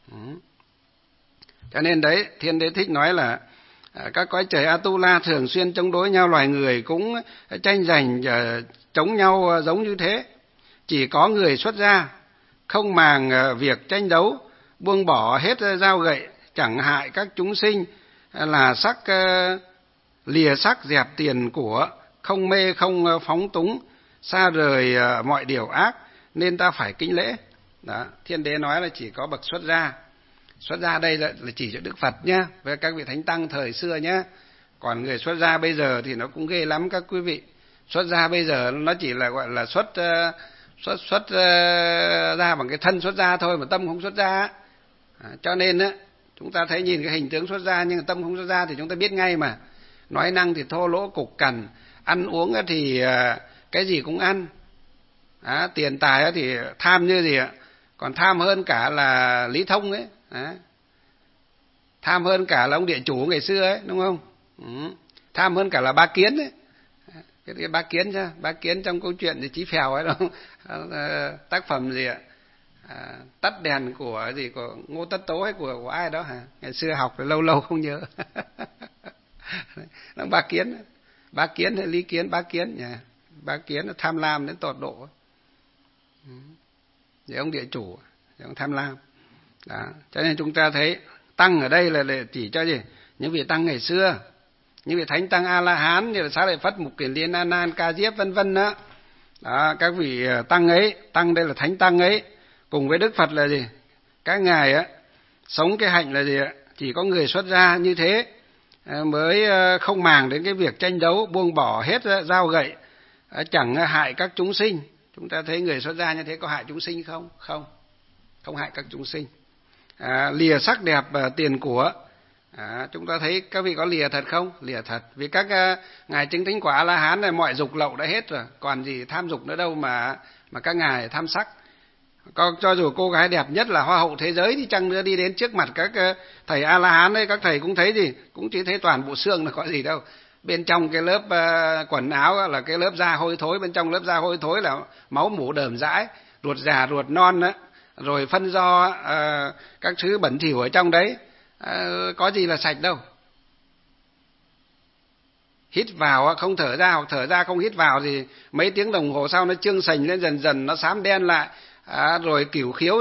Cho nên đấy, Thiên Đế Thích nói là các cõi trời Atula thường xuyên chống đối nhau, loài người cũng tranh giành chống nhau giống như thế. Chỉ có người xuất gia không màng việc tranh đấu, buông bỏ hết dao gậy, chẳng hại các chúng sinh, là lìa sắc dẹp tiền của, không mê không phóng túng, xa rời mọi điều ác, nên ta phải kính lễ. Đó, Thiên Đế nói là chỉ có bậc xuất gia. Xuất gia đây là chỉ cho Đức Phật nhá, với các vị thánh tăng thời xưa nhá. Còn người xuất gia bây giờ thì nó cũng ghê lắm các quý vị. Xuất gia bây giờ nó chỉ là gọi là xuất ra bằng cái thân xuất gia thôi, mà tâm không xuất gia. Cho nên á, chúng ta thấy nhìn cái hình tướng xuất gia nhưng tâm không xuất gia thì chúng ta biết ngay mà. Nói năng thì thô lỗ cục cằn, ăn uống thì cái gì cũng ăn. Tiền tài thì tham như gì ạ? Còn tham hơn cả là Lý Thông ấy. Tham hơn cả là ông địa chủ ngày xưa ấy, đúng không? Tham hơn cả là Bá Kiến ấy. Cái Bá Kiến chứ, Bá Kiến trong câu chuyện thì Chí Phèo ấy đâu. Tác phẩm gì ạ? Tắt đèn của Ngô Tất Tố hay của ai đó hả? Ngày xưa học rồi lâu lâu không nhớ. Nó Bá Kiến hay Lý Kiến, Bá Kiến nhỉ? Bá Kiến nó tham lam đến tột độ. Vậy ông địa chủ, vậy ông tham lam. Đó. Cho nên chúng ta thấy tăng ở đây là chỉ cho gì? Những vị tăng ngày xưa, những vị thánh tăng A La Hán như là Xá Lợi Phất, Mục Kiền Liên, A Nan, Ca Diếp vân vân đó. Các vị tăng ấy, tăng đây là thánh tăng ấy, cùng với Đức Phật là gì? Các ngài sống cái hạnh là gì ạ? Chỉ có người xuất gia như thế mới không màng đến cái việc tranh đấu, buông bỏ hết dao gậy, chẳng hại các chúng sinh. Chúng ta thấy người xuất gia như thế có hại chúng sinh không? Không hại các chúng sinh. Lìa sắc đẹp tiền của. Chúng ta thấy các vị có lìa thật không? Lìa thật. Vì các ngài chứng thánh quả A-la-hán này mọi dục lậu đã hết rồi, còn gì tham dục nữa đâu mà các ngài tham sắc. Cho dù cô gái đẹp nhất là hoa hậu thế giới thì chăng nữa đi đến trước mặt các thầy A-la-hán ấy, các thầy cũng thấy gì? Cũng chỉ thấy toàn bộ xương là có gì đâu. Bên trong cái lớp quần áo là cái lớp da hôi thối, bên trong lớp da hôi thối là máu mủ đờm dãi, ruột già ruột non đó, rồi phân do các thứ bẩn thỉu ở trong đấy, có gì là sạch đâu. Hít vào không thở ra, hoặc thở ra không hít vào thì mấy tiếng đồng hồ sau nó trương sành lên, dần dần nó xám đen lại, rồi cửu khiếu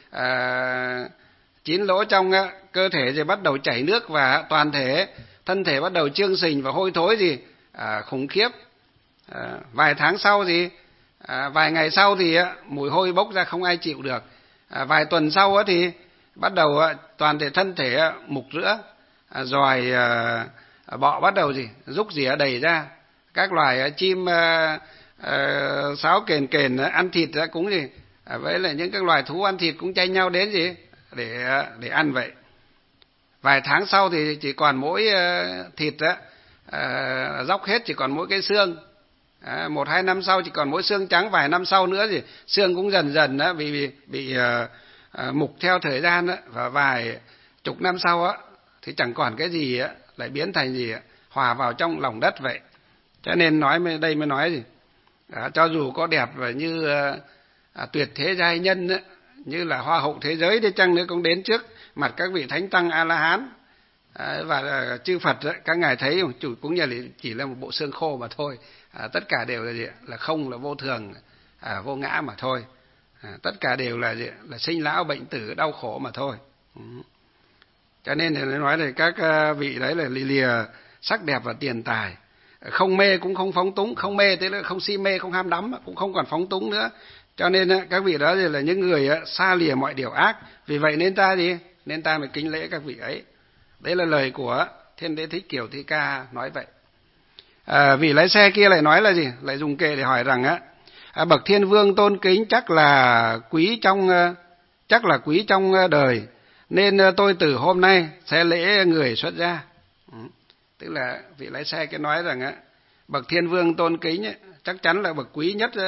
chín lỗ trong cơ thể rồi bắt đầu chảy nước, và toàn thể thân thể bắt đầu trương sình và hôi thối khủng khiếp. Vài tháng sau vài ngày sau thì mùi hôi bốc ra không ai chịu được. Vài tuần sau thì bắt đầu toàn thể thân thể mục rữa, rồi bọ bắt đầu rúc rỉa đầy ra. Các loài chim sáo kền kền ăn thịt cũng với lại những các loài thú ăn thịt cũng tranh nhau đến để ăn vậy. Vài tháng sau thì chỉ còn mỗi thịt dóc hết, chỉ còn mỗi cái xương. 1-2 năm sau chỉ còn mỗi xương trắng, vài năm sau nữa xương cũng dần dần bị mục theo thời gian và vài chục năm sau thì chẳng còn cái gì lại biến thành hòa vào trong lòng đất vậy. Cho nên đây mới nói cho dù có đẹp và như tuyệt thế giai nhân như là hoa hậu thế giới đi chăng nữa cũng đến trước mặt các vị thánh tăng A-la-hán và chư Phật các ngài thấy cũng như là chỉ là một bộ xương khô mà thôi. Tất cả đều là không, là vô thường, vô ngã mà thôi. Tất cả đều là sinh lão bệnh tử đau khổ mà thôi. Cho nên là nói là các vị đấy là lìa sắc đẹp và tiền tài, không mê cũng không phóng túng. Không mê tức là không si mê, không ham đắm, cũng không còn phóng túng nữa. Cho nên các vị đó là những người xa lìa mọi điều ác. Vì vậy nên ta mới kính lễ các vị ấy. Đấy là lời của Thiên Đế Thích Kiều Thi Ca nói vậy. Vị lái xe kia lại nói là lại dùng kệ để hỏi rằng bậc Thiên Vương tôn kính chắc là quý trong đời, nên tôi từ hôm nay sẽ lễ người xuất gia. Tức là vị lái xe kia nói rằng bậc Thiên Vương tôn kính chắc chắn là bậc quý nhất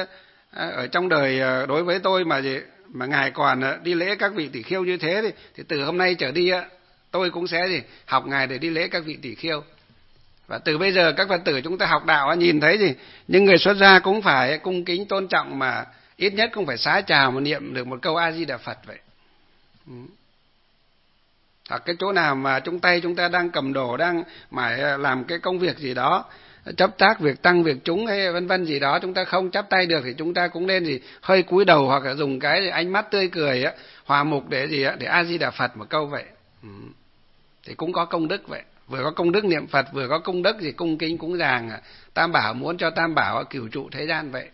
ở trong đời đối với tôi mà ngài còn đi lễ các vị tỷ khưu như thế thì từ hôm nay trở đi tôi cũng sẽ học ngài để đi lễ các vị tỷ khưu. Và từ bây giờ các Phật tử chúng ta học đạo nhìn thấy những người xuất gia cũng phải cung kính tôn trọng, mà ít nhất cũng phải xá chào mà niệm được một câu A Di Đà Phật vậy. Hoặc cái chỗ nào mà chúng ta đang cầm đồ, đang mải làm cái công việc gì đó, chấp tác việc tăng việc chúng hay vân vân gì đó, chúng ta không chắp tay được thì chúng ta cũng nên hơi cúi đầu, hoặc là dùng cái ánh mắt tươi cười hòa mục để A Di Đà Phật một câu vậy. Thì cũng có công đức vậy, vừa có công đức niệm Phật, vừa có công đức cung kính cúng dường Tam Bảo, muốn cho Tam Bảo cửu trụ thế gian vậy.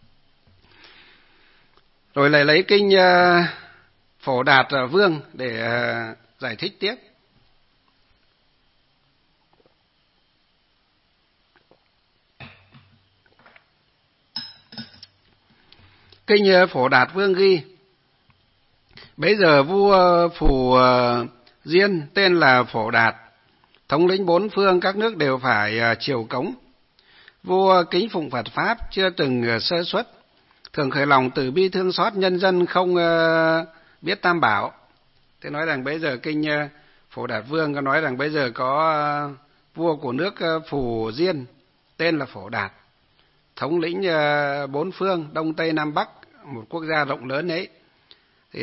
Rồi lại lấy kinh Phổ Đạt Vương để giải thích tiếp. Kinh Phổ Đạt Vương ghi: bấy giờ vua Phù Diên tên là Phổ Đạt, thống lĩnh bốn phương các nước đều phải triều cống. Vua kính phụng Phật pháp, chưa từng sơ suất, thường khởi lòng từ bi thương xót nhân dân không biết Tam Bảo. Thế nói rằng bây giờ kinh Phổ Đạt Vương có nói rằng bây giờ có vua của nước Phù Diên tên là Phổ Đạt, thống lĩnh bốn phương Đông Tây Nam Bắc, một quốc gia rộng lớn ấy. Thì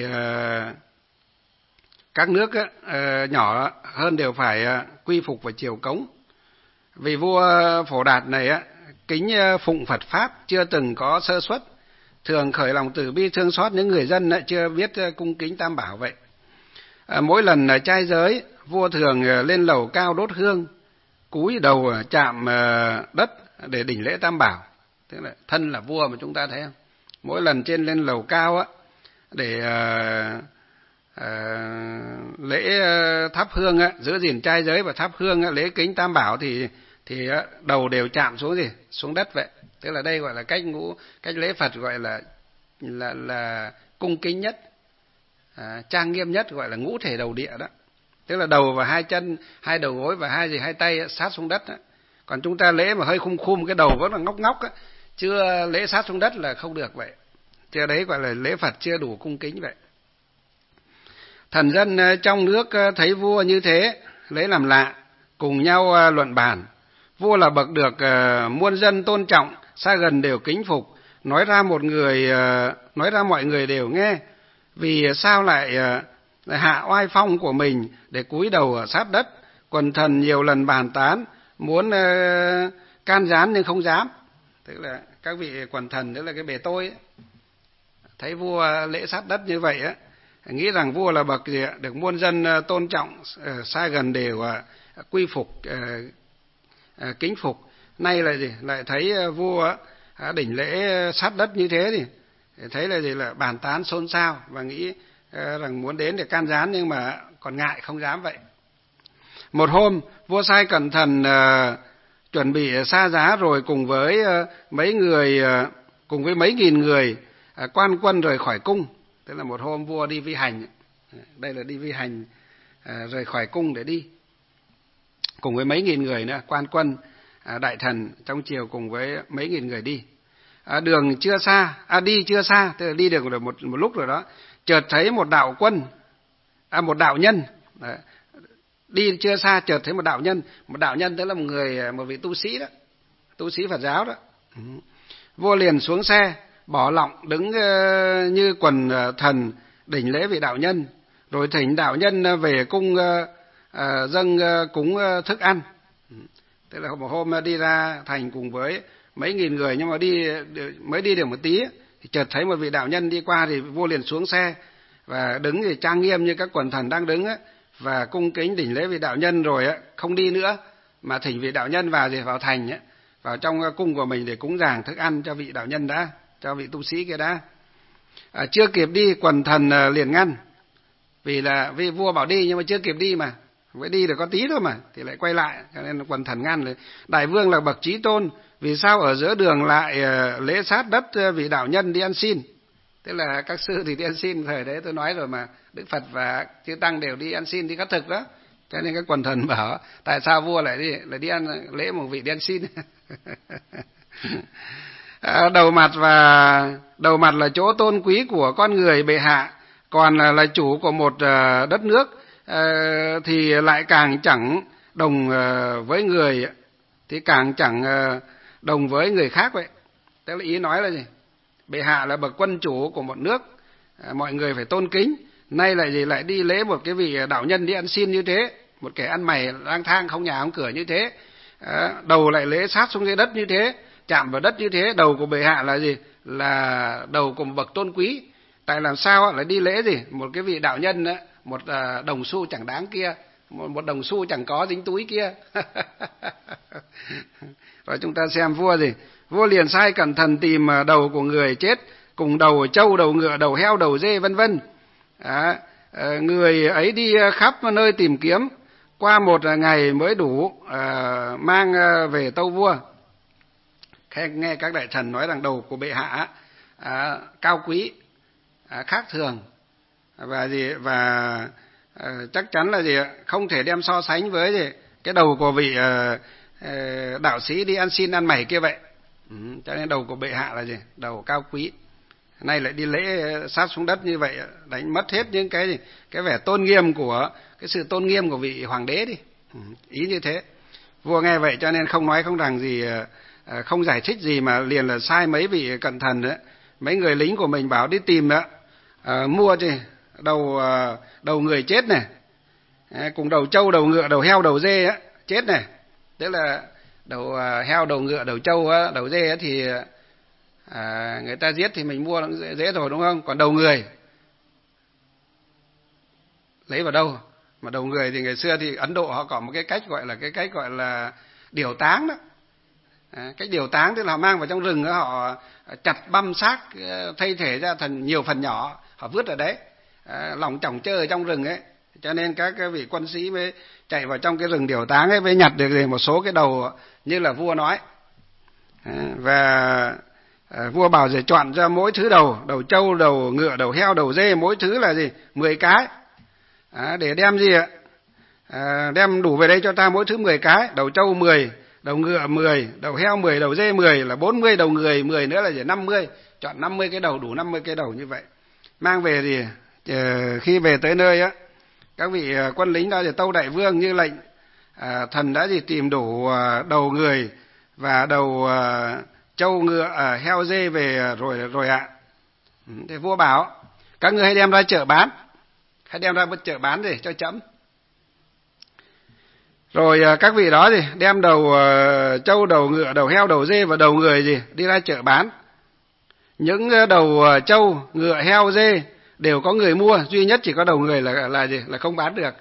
các nước nhỏ hơn đều phải quy phục và triều cống. Vì vua Phổ Đạt này kính phụng Phật pháp, chưa từng có sơ suất, thường khởi lòng từ bi thương xót những người dân chưa biết cung kính Tam Bảo vậy. Mỗi lần trai giới, vua thường lên lầu cao đốt hương, cúi đầu chạm đất để đỉnh lễ Tam Bảo. Tức là thân là vua mà chúng ta thấy không? Mỗi lần lên lầu cao để lễ thắp hương giữ gìn trai giới và thắp hương lễ kính Tam Bảo thì đầu đều chạm xuống đất vậy. Tức là đây gọi là cách lễ Phật gọi là cung kính nhất, trang nghiêm nhất, gọi là ngũ thể đầu địa đó. Tức là đầu và hai chân, hai đầu gối và hai tay sát xuống đất đó. Còn chúng ta lễ mà hơi khum cái đầu vẫn là ngóc chưa lễ sát xuống đất là không được vậy. Chưa đấy gọi là lễ Phật chưa đủ cung kính vậy. Thần dân trong nước thấy vua như thế, lấy làm lạ, cùng nhau luận bàn. Vua là bậc được muôn dân tôn trọng, xa gần đều kính phục, nói ra mọi người đều nghe. Vì sao lại hạ oai phong của mình để cúi đầu sát đất? Quần thần nhiều lần bàn tán, muốn can gián nhưng không dám. Tức là các vị quần thần, tức là cái bề tôi ấy, thấy vua lễ sát đất như vậy nghĩ rằng vua là bậc được muôn dân tôn trọng, xa gần đều quy phục, kính phục. Nay là lại thấy vua đỉnh lễ sát đất như thế thì thấy là bàn tán xôn xao và nghĩ rằng muốn đến để can gián nhưng mà còn ngại không dám vậy. Một hôm vua sai cẩn thận chuẩn bị xa giá, rồi cùng với mấy nghìn người quan quân rời khỏi cung. Tức là một hôm vua đi vi hành, đây là đi vi hành, rời khỏi cung để đi cùng với mấy nghìn người nữa, quan quân đại thần trong triều cùng với mấy nghìn người đi. Đường chưa xa, đi chưa xa, tức là đi được một lúc rồi đó, chợt thấy một đạo quân, một đạo nhân. Đấy. Đi chưa xa chợt thấy một đạo nhân tức là một vị tu sĩ đó, tu sĩ Phật giáo đó. Vua liền xuống xe, bỏ lọng đứng như quần thần đỉnh lễ vị đạo nhân, rồi thỉnh đạo nhân về cung dâng cúng thức ăn. Tức là một hôm đi ra thành cùng với mấy nghìn người, nhưng mà mới đi được một tí thì chợt thấy một vị đạo nhân đi qua, thì vua liền xuống xe và đứng thì trang nghiêm như các quần thần đang đứng và cung kính đỉnh lễ vị đạo nhân, rồi không đi nữa mà thỉnh vị đạo nhân vào thành, vào trong cung của mình để cúng dường thức ăn cho vị đạo nhân đã, cho vị tu sĩ kia đã. Chưa kịp đi, quần thần liền ngăn, vì vua bảo đi nhưng mà chưa kịp đi mà, mới đi được có tí thôi mà thì lại quay lại, cho nên quần thần ngăn. Đại vương là bậc trí tôn, vì sao ở giữa đường lại lễ sát đất vị đạo nhân đi ăn xin? Tức là các sư thì đi ăn xin, thời đấy tôi nói rồi mà, Đức Phật và chư tăng đều đi ăn xin, đi khất thực đó. Cho nên các quần thần bảo tại sao vua lại đi ăn lễ một vị đi ăn xin? Đầu mặt là chỗ tôn quý của con người bệ hạ, còn là chủ của một đất nước thì lại càng chẳng đồng với người, thì càng chẳng đồng với người khác vậy. Tức là ý nói là gì? Bệ hạ là bậc quân chủ của một nước, mọi người phải tôn kính. Nay lại đi lễ một cái vị đạo nhân đi ăn xin như thế, một kẻ ăn mày lang thang không nhà không cửa như thế, đầu lại lễ sát xuống dưới đất như thế, chạm vào đất như thế. Đầu của bệ hạ là gì? Là đầu của một bậc tôn quý. Tại làm sao lại đi lễ gì? Một cái vị đạo nhân, một đồng xu chẳng đáng kia, một đồng xu chẳng có dính túi kia. Rồi chúng ta xem vua gì? Vua liền sai cẩn thận tìm đầu của người chết, cùng đầu trâu, đầu ngựa, đầu heo, đầu dê vân vân. Người ấy đi khắp nơi tìm kiếm, qua một ngày mới đủ mang về tâu vua. Nghe các đại thần nói rằng đầu của bệ hạ cao quý, khác thường và chắc chắn là gì, không thể đem so sánh với gì cái đầu của vị đạo sĩ đi ăn xin ăn mày kia vậy. Cho nên đầu của bệ hạ là gì? Đầu cao quý. Nay lại đi lễ sát xuống đất như vậy, đánh mất hết những cái vẻ tôn nghiêm của cái sự tôn nghiêm của vị hoàng đế đi. Ý như thế. Vua nghe vậy cho nên không nói không rằng gì, không giải thích gì, mà liền là sai mấy vị cận thần đấy, mấy người lính của mình bảo đi tìm đó, mua gì đầu người chết này, cùng đầu trâu, đầu ngựa, đầu heo, đầu dê á, chết này. Tức là đầu heo, đầu ngựa, đầu trâu, đầu dê thì người ta giết thì mình mua nó dễ rồi đúng không? Còn đầu người lấy vào đâu? Mà đầu người thì ngày xưa thì Ấn Độ họ có một cái cách gọi là điều táng đó. Cách điều táng tức là họ mang vào trong rừng đó, họ chặt băm xác thay thể ra thành nhiều phần nhỏ, họ vứt ở đấy, lỏng chỏng chơi ở trong rừng ấy. Cho nên các cái vị quân sĩ mới chạy vào trong cái rừng điều táng ấy, mới nhặt được một số cái đầu như là vua nói. Và vua bảo rồi chọn ra mỗi thứ đầu trâu, đầu ngựa, đầu heo, đầu dê, mỗi thứ là gì? 10 cái. Để đem gì ạ? Đem đủ về đây cho ta mỗi thứ 10 cái. Đầu trâu 10, đầu ngựa 10, đầu heo 10, đầu dê 10 là 40, đầu người 10 nữa là gì? 50. Chọn 50 cái đầu, đủ 50 cái đầu như vậy. Mang về thì khi về tới nơi á, các vị quân lính đó thì tâu đại vương như lệnh, thần đã gì tìm đủ đầu người và đầu trâu ngựa, heo dê về rồi ạ. Thì vua bảo các ngươi hãy đem ra chợ bán, hãy đem ra chợ bán để cho chấm. Rồi các vị đó thì đem đầu trâu, đầu ngựa, đầu heo, đầu dê và đầu người gì đi ra chợ bán. Những đầu trâu, ngựa, heo, dê đều có người mua, duy nhất chỉ có đầu người là gì? Là không bán được.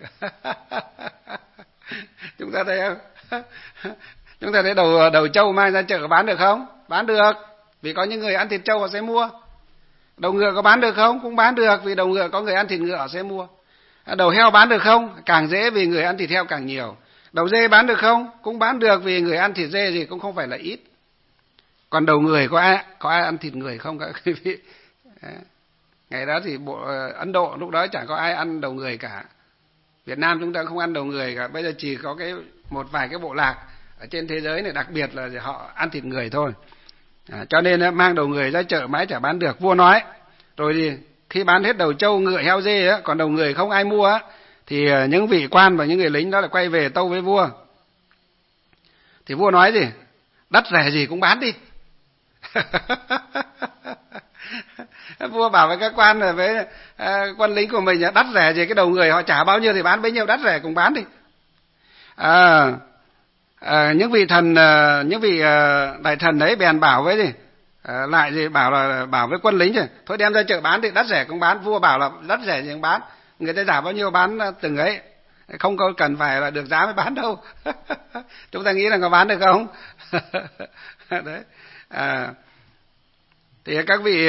Chúng ta thấy không? Chúng ta thấy đầu trâu mang ra chợ bán được không? Bán được, vì có những người ăn thịt trâu họ sẽ mua. Đầu ngựa có bán được không? Cũng bán được, vì đầu ngựa có người ăn thịt ngựa họ sẽ mua. Đầu heo bán được không? Càng dễ, vì người ăn thịt heo càng nhiều. Đầu dê bán được không? Cũng bán được, vì người ăn thịt dê thì cũng không phải là ít. Còn đầu người có ai ăn thịt người không các quý vị? Ngày đó thì Ấn Độ lúc đó chẳng có ai ăn đầu người cả. Việt Nam chúng ta không ăn đầu người cả. Bây giờ chỉ có một vài cái bộ lạc ở trên thế giới này đặc biệt là họ ăn thịt người thôi. Cho nên mang đầu người ra chợ mãi chả bán được. Vua nói rồi thì khi bán hết đầu trâu, ngựa, heo, dê á, còn đầu người không ai mua á, thì những vị quan và những người lính đó lại quay về tâu với vua. Thì vua nói gì? Đắt rẻ gì cũng bán đi. Vua bảo với các quan rồi với quân lính của mình, đắt rẻ gì, cái đầu người họ trả bao nhiêu thì bán bấy nhiêu, đắt rẻ cũng bán đi. Những vị đại thần đấy bèn bảo với gì, lại gì bảo với quân lính rồi, thôi đem ra chợ bán thì đắt rẻ cũng bán. Vua bảo là đắt rẻ gì cũng bán, người ta trả bao nhiêu bán từng ấy, không có cần phải là được giá mới bán đâu. Chúng ta nghĩ là có bán được không? Đấy. Thì các vị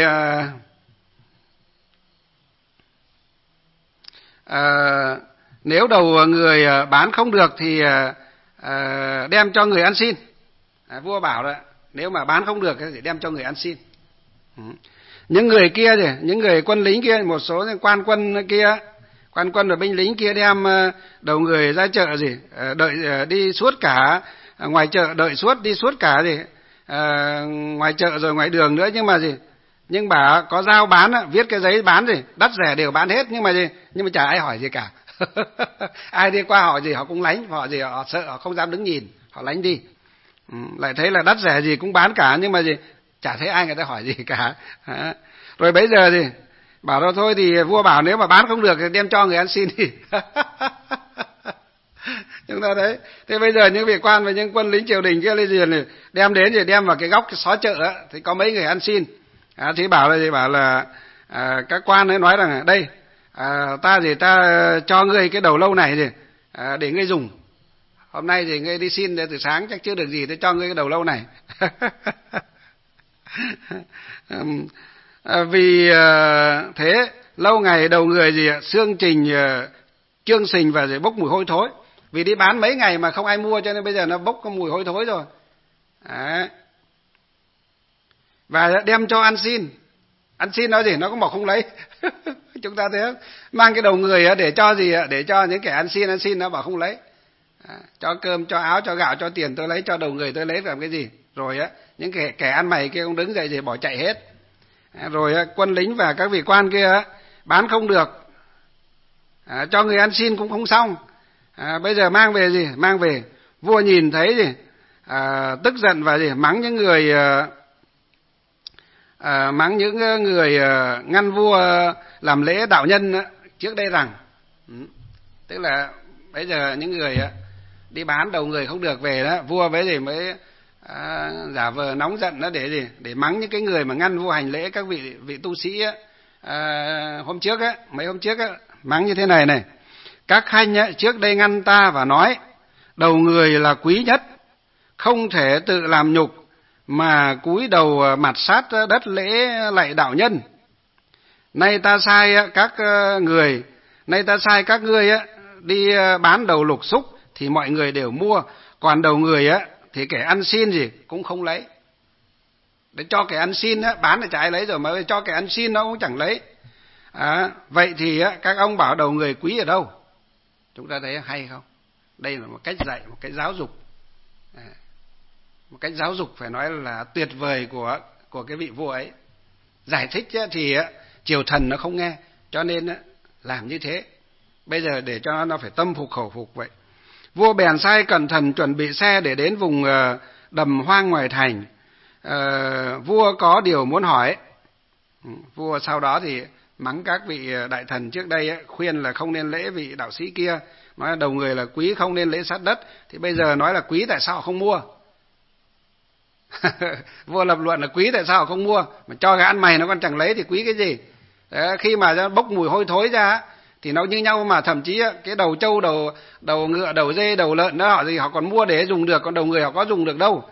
nếu đầu người bán không được thì đem cho người ăn xin. Vua bảo là nếu mà bán không được thì đem cho người ăn xin. Những người kia thì những người quân lính kia, một số quan quân kia, quan quân và binh lính kia đem đầu người ra chợ gì, đợi đi suốt cả ngoài chợ, đợi suốt đi suốt cả gì ngoài chợ rồi ngoài đường nữa, nhưng mà gì, nhưng bà có giao bán, viết cái giấy bán gì đắt rẻ đều bán hết, nhưng mà gì, nhưng mà chả ai hỏi gì cả. Ai đi qua họ gì họ cũng lánh, họ gì họ sợ, họ không dám đứng nhìn, họ lánh đi. Lại thấy là đắt rẻ gì cũng bán cả, nhưng mà gì chả thấy ai người ta hỏi gì cả. Rồi bây giờ thì bảo đó thôi thì vua bảo nếu mà bán không được thì đem cho người ăn xin đi. Chúng ta thấy, thế bây giờ những vị quan và những quân lính triều đình kia lên gì đem đến thì đem vào cái góc cái xó chợ thì có mấy người ăn xin. Thì bảo là gì, bảo là các quan ấy nói rằng đây, ta cho ngươi cái đầu lâu này gì để ngươi dùng. Hôm nay thì ngươi đi xin từ sáng chắc chưa được gì, tôi cho ngươi cái đầu lâu này. Vì thế lâu ngày đầu người gì xương trình chương sình và rồi bốc mùi hôi thối. Vì đi bán mấy ngày mà không ai mua cho nên bây giờ nó bốc có mùi hôi thối rồi. Đấy. Và đem cho ăn xin. Ăn xin nói gì nó cũng bảo không lấy. Chúng ta thấy không? Mang cái đầu người để cho gì, để cho những kẻ ăn xin nó bảo không lấy. Cho cơm, cho áo, cho gạo, cho tiền tôi lấy, cho đầu người tôi lấy làm cái gì. Rồi những kẻ ăn mày kia cũng đứng dậy thì bỏ chạy hết. Rồi quân lính và các vị quan kia bán không được, cho người ăn xin cũng không xong. Bây giờ mang về gì, mang về vua nhìn thấy gì tức giận và gì mắng những người ngăn vua làm lễ đạo nhân trước đây rằng, tức là bây giờ những người đi bán đầu người không được về đó, vua với gì mới giả vờ nóng giận đó để gì, để mắng những cái người mà ngăn vua hành lễ, các vị tu sĩ hôm trước mấy hôm trước mắng như thế này này: các khanh trước đây ngăn ta và nói đầu người là quý nhất, không thể tự làm nhục mà cúi đầu mặt sát đất lễ lạy đạo nhân. Nay ta sai các ngươi đi bán đầu lục xúc thì mọi người đều mua, còn đầu người thì kẻ ăn xin gì cũng không lấy. Để cho kẻ ăn xin bán thì chả ai lấy rồi, mà cho kẻ ăn xin nó cũng chẳng lấy. Vậy thì các ông bảo đầu người quý ở đâu? Chúng ta thấy hay không? Đây là một cách dạy, một cách giáo dục. Một cách giáo dục phải nói là tuyệt vời của cái vị vua ấy. Giải thích thì triều thần nó không nghe, cho nên làm như thế. Bây giờ để cho nó phải tâm phục khẩu phục vậy. Vua bèn sai cẩn thận chuẩn bị xe để đến vùng đầm hoang ngoài thành. Vua có điều muốn hỏi. Vua sau đó thì mắng các vị đại thần trước đây khuyên là không nên lễ vị đạo sĩ kia, nói là đầu người là quý không nên lễ sát đất, thì bây giờ nói là quý tại sao không mua? Vua lập luận là quý tại sao không mua, mà cho cái ăn mày nó còn chẳng lấy thì quý cái gì. Đấy, khi mà bốc mùi hôi thối ra thì nó như nhau, mà thậm chí cái đầu trâu, đầu ngựa, đầu dê, đầu lợn đó họ còn mua để dùng được, còn đầu người họ có dùng được đâu.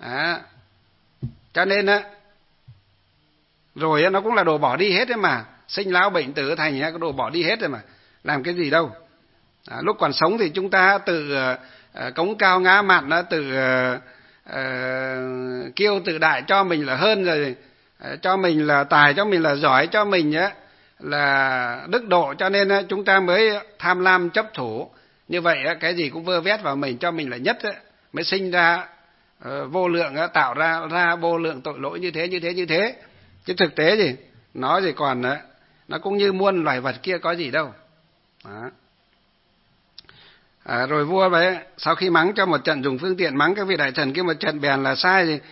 Cho nên rồi nó cũng là đồ bỏ đi hết đấy mà, sinh lão bệnh tử thành cái đồ bỏ đi hết rồi mà, làm cái gì đâu. Lúc còn sống thì chúng ta tự cống cao ngã mạn, tự kiêu tự đại cho mình là hơn rồi, cho mình là tài, cho mình là giỏi, cho mình là đức độ, cho nên chúng ta mới tham lam chấp thủ. Như vậy cái gì cũng vơ vét vào mình, cho mình là nhất mới sinh ra vô lượng, tạo ra vô lượng tội lỗi như thế. Chứ thực tế gì nó gì còn nó cũng như muôn loài vật kia có gì đâu. Rồi vua đấy sau khi mắng cho một trận, dùng phương tiện mắng các vị đại thần kia một trận, bèn là sai gì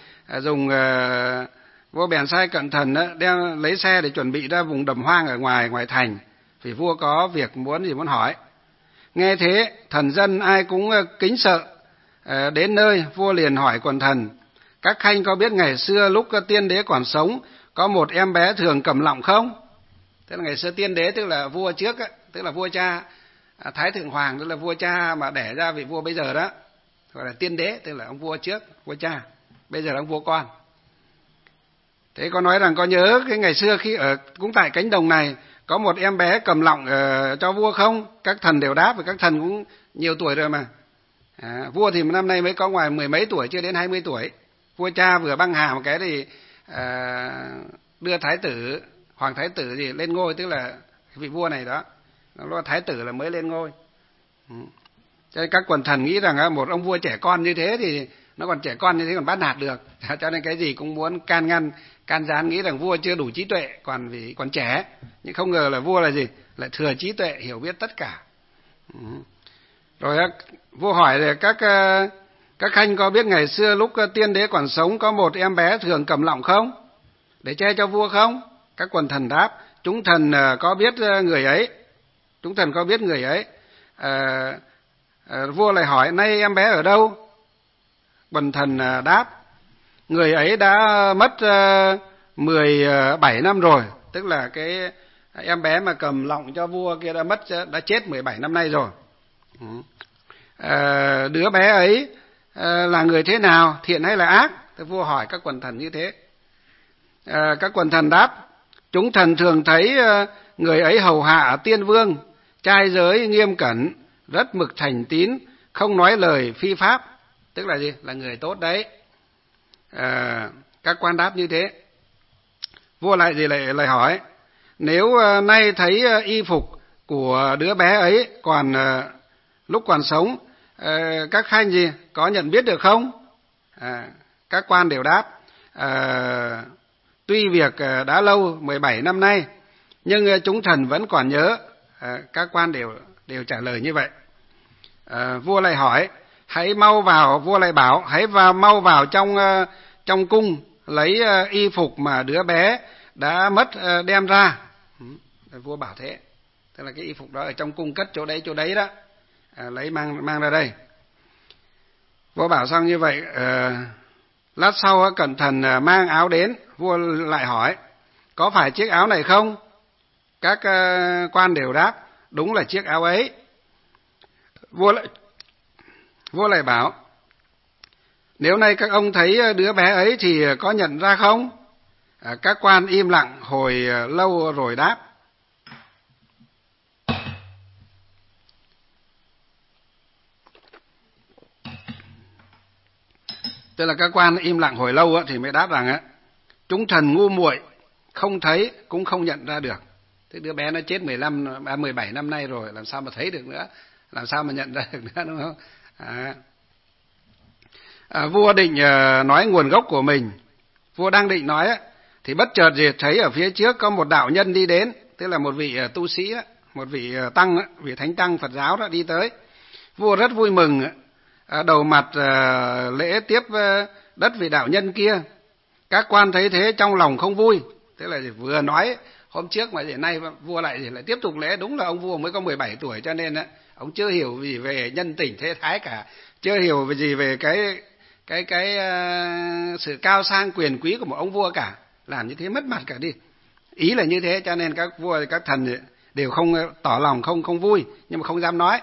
vua bèn sai cẩn thận đem lấy xe để chuẩn bị ra vùng đầm hoang ở ngoài thành, vì vua có việc muốn hỏi. Nghe thế thần dân ai cũng kính sợ. Đến nơi vua liền hỏi quần thần: các khanh có biết ngày xưa lúc tiên đế còn sống có một em bé thường cầm lọng không? Tức là ngày xưa tiên đế tức là vua trước tức là vua cha Thái Thượng Hoàng, tức là vua cha mà đẻ ra vị vua bây giờ đó, gọi là tiên đế, tức là ông vua trước, vua cha, bây giờ là ông vua con. Thế có nói rằng có nhớ cái ngày xưa khi ở cũng tại cánh đồng này có một em bé cầm lọng cho vua không? Các thần đều đáp, và các thần cũng nhiều tuổi rồi mà. Vua thì năm nay mới có ngoài 10 mấy tuổi, chưa đến 20 tuổi. Vua cha vừa băng hà một cái thì đưa thái tử, hoàng thái tử gì lên ngôi, tức là vị vua này đó, nó thái tử là mới lên ngôi. Cho nên các quần thần nghĩ rằng một ông vua trẻ con như thế thì nó còn trẻ con như thế còn bắt nạt được. Cho nên cái gì cũng muốn can ngăn, can gián, nghĩ rằng vua chưa đủ trí tuệ, vì còn trẻ. Nhưng không ngờ là vua là gì? Lại thừa trí tuệ, hiểu biết tất cả. Rồi vua hỏi là các khanh có biết ngày xưa lúc tiên đế còn sống có một em bé thường cầm lọng không? Để che cho vua không? Các quần thần đáp, chúng thần có biết người ấy. Chúng thần có biết người ấy. Vua lại hỏi, nay em bé ở đâu? Quần thần đáp, người ấy đã mất 17 năm rồi. Tức là cái em bé mà cầm lọng cho vua kia đã chết 17 năm nay rồi. Đứa bé ấy là người thế nào, thiện hay là ác? Thì vua hỏi các quần thần như thế. Các quần thần đáp, chúng thần thường thấy người ấy hầu hạ tiên vương, trai giới nghiêm cẩn, rất mực thành tín, không nói lời phi pháp. Tức là gì? Là người tốt đấy. Các quan đáp như thế. Vua lại hỏi, nếu nay thấy y phục của đứa bé ấy lúc còn sống, các khanh gì có nhận biết được không? Các quan đều đáp, tuy việc đã lâu 17 năm nay, nhưng chúng thần vẫn còn nhớ. Các quan đều trả lời như vậy. Vua lại hỏi, vua lại bảo, mau vào trong cung lấy y phục mà đứa bé đã mất đem ra. Vua bảo thế. Tức là cái y phục đó ở trong cung cất chỗ đấy đó. Lấy mang ra đây. Vua bảo xong như vậy, lát sau cẩn thận mang áo đến. Vua lại hỏi, có phải chiếc áo này không? Các quan đều đáp, đúng là chiếc áo ấy. Vua lại bảo, nếu nay các ông thấy đứa bé ấy thì có nhận ra không? Các quan im lặng hồi lâu rồi đáp, tức là các quan im lặng hồi lâu thì mới đáp rằng chúng thần ngu muội, không thấy cũng không nhận ra được. Thế đứa bé nó chết 17 năm nay rồi, làm sao mà thấy được nữa, làm sao mà nhận ra được nữa, đúng không? Vua định nói nguồn gốc của mình. Vua đang định nói thì bất chợt gì thấy ở phía trước có một đạo nhân đi đến, tức là một vị tu sĩ, một vị tăng, vị thánh tăng Phật giáo đó đi tới. Vua rất vui mừng, đầu mặt lễ tiếp đất vị đạo nhân kia. Các quan thấy thế trong lòng không vui, tức là vừa nói hôm trước mà nay vua lại tiếp tục lễ. Đúng là ông vua mới có 17 tuổi, cho nên ông chưa hiểu gì về nhân tình thế thái cả, chưa hiểu gì về cái sự cao sang quyền quý của một ông vua cả, làm như thế mất mặt cả đi. Ý là như thế, cho nên các vua các thần đều không tỏ lòng không vui, nhưng mà không dám nói.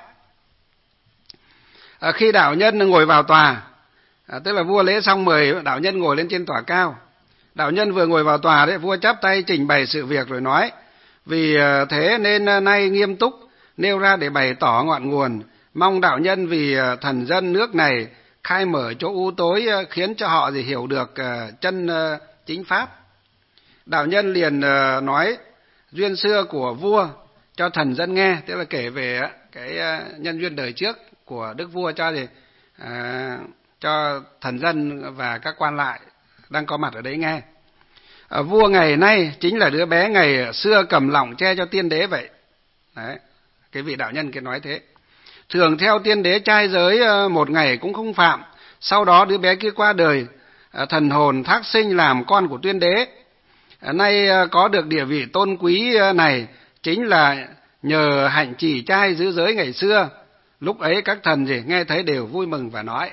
Khi đạo nhân ngồi vào tòa, tức là vua lễ xong mời đạo nhân ngồi lên trên tòa cao. Đạo nhân vừa ngồi vào tòa đấy, vua chắp tay trình bày sự việc rồi nói, vì thế nên nay nghiêm túc nêu ra để bày tỏ ngọn nguồn, mong đạo nhân vì thần dân nước này khai mở chỗ u tối, khiến cho họ hiểu được chân chính pháp. Đạo nhân liền nói duyên xưa của vua cho thần dân nghe, tức là kể về cái nhân duyên đời trước của đức vua cho thần dân và các quan lại đang có mặt ở đấy nghe. Vua ngày nay chính là đứa bé ngày xưa cầm lọng che cho tiên đế vậy. Đấy, cái vị đạo nhân kia nói thế. Thường theo tiên đế trai giới một ngày cũng không phạm. Sau đó đứa bé kia qua đời, thần hồn thác sinh làm con của tiên đế. Nay có được địa vị tôn quý này chính là nhờ hạnh trì trai giữ giới ngày xưa. Lúc ấy các thần nghe thấy đều vui mừng và nói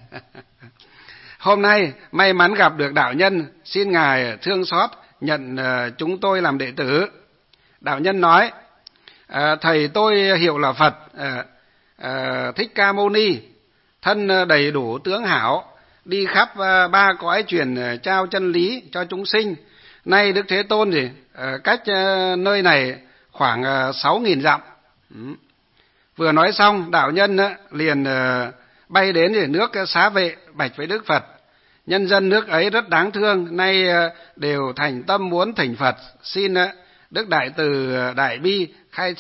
hôm nay may mắn gặp được đạo nhân, xin ngài thương xót nhận chúng tôi làm đệ tử. Đạo nhân nói, thầy tôi hiệu là Phật Thích Ca Mâu Ni, thân đầy đủ tướng hảo, đi khắp ba cõi truyền trao chân lý cho chúng sinh. Nay Đức Thế Tôn cách nơi này khoảng 6.000 dặm. Vừa nói xong, đạo nhân liền bay đến nước Xá Vệ bạch với Đức Phật. Nhân dân nước ấy rất đáng thương, nay đều thành tâm muốn thỉnh Phật, xin Đức Đại Từ Đại Bi khai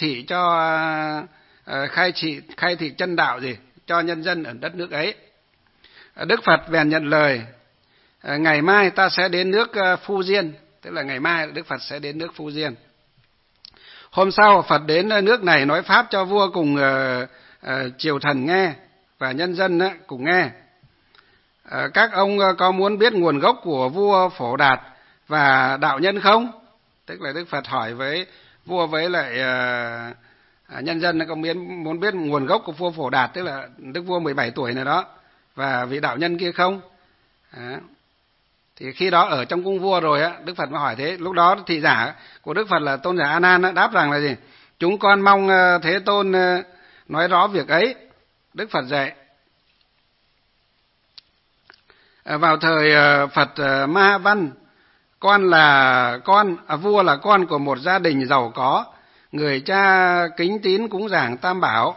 thị chân đạo cho nhân dân ở đất nước ấy. Đức Phật bèn nhận lời, ngày mai ta sẽ đến nước Phu Diên, tức là ngày mai Đức Phật sẽ đến nước Phu Diên. Hôm sau Phật đến nước này nói pháp cho vua cùng triều thần nghe và nhân dân cùng nghe. Các ông có muốn biết nguồn gốc của vua Phổ Đạt và đạo nhân không? Tức là Đức Phật hỏi với vua với lại nhân dân có muốn biết nguồn gốc của vua Phổ Đạt, tức là đức vua 17 tuổi này đó, và vị đạo nhân kia không? Thì khi đó ở trong cung vua rồi Đức Phật mới hỏi thế. Lúc đó thị giả của Đức Phật là tôn giả A Nan đáp rằng là gì? Chúng con mong Thế Tôn nói rõ việc ấy. Đức Phật dạy. Vào thời Phật Ma Văn, vua là con của một gia đình giàu có, người cha kính tín cúng dường Tam Bảo.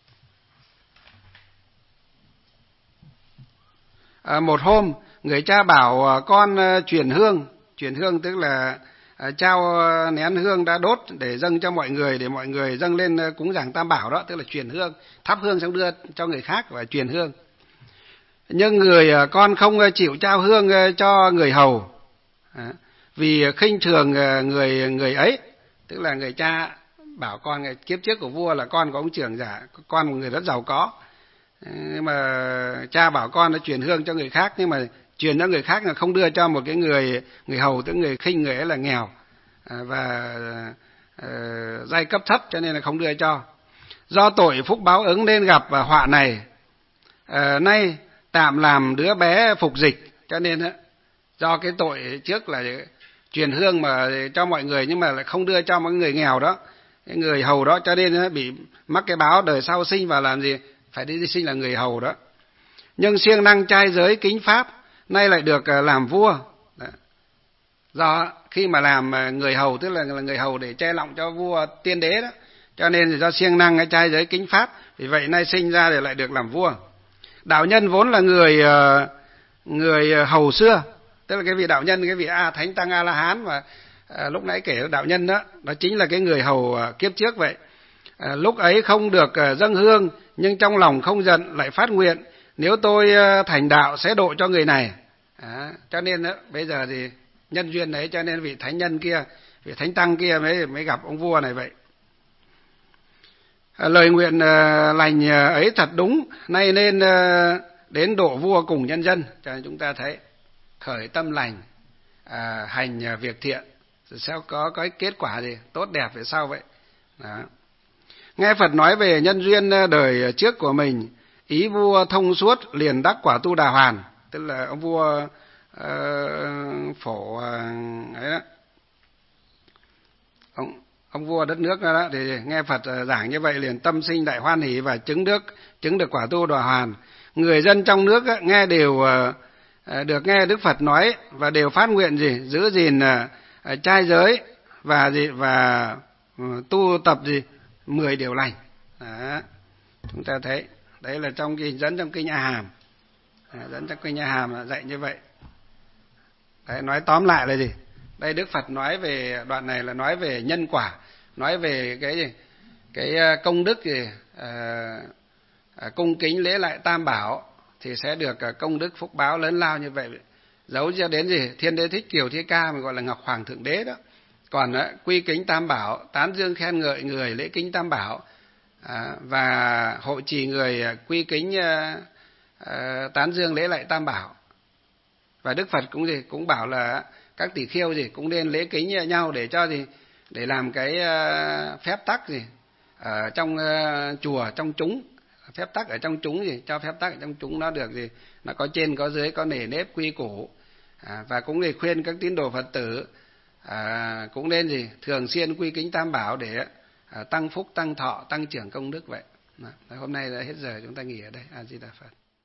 Một hôm, người cha bảo con truyền hương tức là trao nén hương đã đốt để dâng cho mọi người, để mọi người dâng lên cúng dường Tam Bảo đó, tức là truyền hương, thắp hương xong đưa cho người khác và truyền hương. Nhưng con không chịu trao hương cho người hầu, vì khinh thường người ấy, tức là người cha bảo con, kiếp trước của vua là con của ông trưởng giả, con một người rất giàu có, nhưng mà cha bảo con nó truyền hương cho người khác, nhưng mà truyền cho người khác là không đưa cho một cái người hầu, tức người khinh người ấy là nghèo và giai cấp thấp, cho nên là không đưa cho. Do tội phúc báo ứng nên gặp họa này. Nay tạm làm đứa bé phục dịch, cho nên do cái tội trước là truyền hương mà cho mọi người nhưng mà lại không đưa cho mọi người nghèo đó, cái người hầu đó, cho nên bị mắc cái báo đời sau sinh vào làm gì phải đi sinh là người hầu đó. Nhưng siêng năng trai giới kính pháp, nay lại được làm vua. Do khi mà làm người hầu, tức là người hầu để che lọng cho vua tiên đế đó, cho nên do siêng năng cái trai giới kính pháp, vì vậy nay sinh ra để lại được làm vua. Đạo nhân vốn là người hầu xưa, tức là cái vị đạo nhân, cái vị Thánh Tăng A La Hán mà lúc nãy kể đạo nhân đó, đó chính là cái người hầu kiếp trước vậy. Lúc ấy không được dâng hương, nhưng trong lòng không giận, lại phát nguyện nếu tôi thành đạo sẽ độ cho người này. Cho nên đó, bây giờ thì nhân duyên đấy, cho nên vị thánh nhân kia, vị thánh tăng kia mới gặp ông vua này vậy. Lời nguyện lành ấy thật đúng, nay nên đến độ vua cùng nhân dân. Cho nên chúng ta thấy khởi tâm lành, hành việc thiện, rồi sẽ có cái kết quả gì tốt đẹp về sau vậy. Đó. Nghe Phật nói về nhân duyên đời trước của mình, ý vua thông suốt liền đắc quả Tu Đà Hoàn, tức là ông vua Phổ ấy đó, ông vua đất nước đó, thì nghe Phật giảng như vậy liền tâm sinh đại hoan hỷ và chứng được quả Tu Đà Hoàn. Người dân trong nước nghe đều được nghe Đức Phật nói và đều phát nguyện giữ gìn trai giới và tu tập 10 điều lành. Đó. Chúng ta thấy đấy là trong cái dẫn trong kinh A Hàm, dẫn trong kinh A Hàm là dạy như vậy. Đấy, nói tóm lại là gì? Đây Đức Phật nói về đoạn này là nói về nhân quả, nói về cái công đức cung kính lễ lại Tam Bảo thì sẽ được công đức phúc báo lớn lao như vậy. Giấu cho đến Thiên Đế Thích Kiều Thi Ca mà gọi là Ngọc Hoàng Thượng Đế đó. Còn quy kính Tam Bảo, tán dương khen ngợi người lễ kính Tam Bảo, và hộ trì người quy kính tán dương lễ lại Tam Bảo. Và Đức Phật cũng bảo là các tỷ kheo cũng nên lễ kính nhau để cho để làm cái phép tắc ở trong chùa, trong chúng, phép tắc ở trong chúng cho phép tắc ở trong chúng nó được nó có trên có dưới, có nề nếp quy củ. Và cũng khuyên các tín đồ Phật tử cũng nên thường xuyên quy kính Tam Bảo để tăng phúc, tăng thọ, tăng trưởng công đức vậy. Hôm nay đã hết giờ, chúng ta nghỉ ở đây. A Di Đà Phật.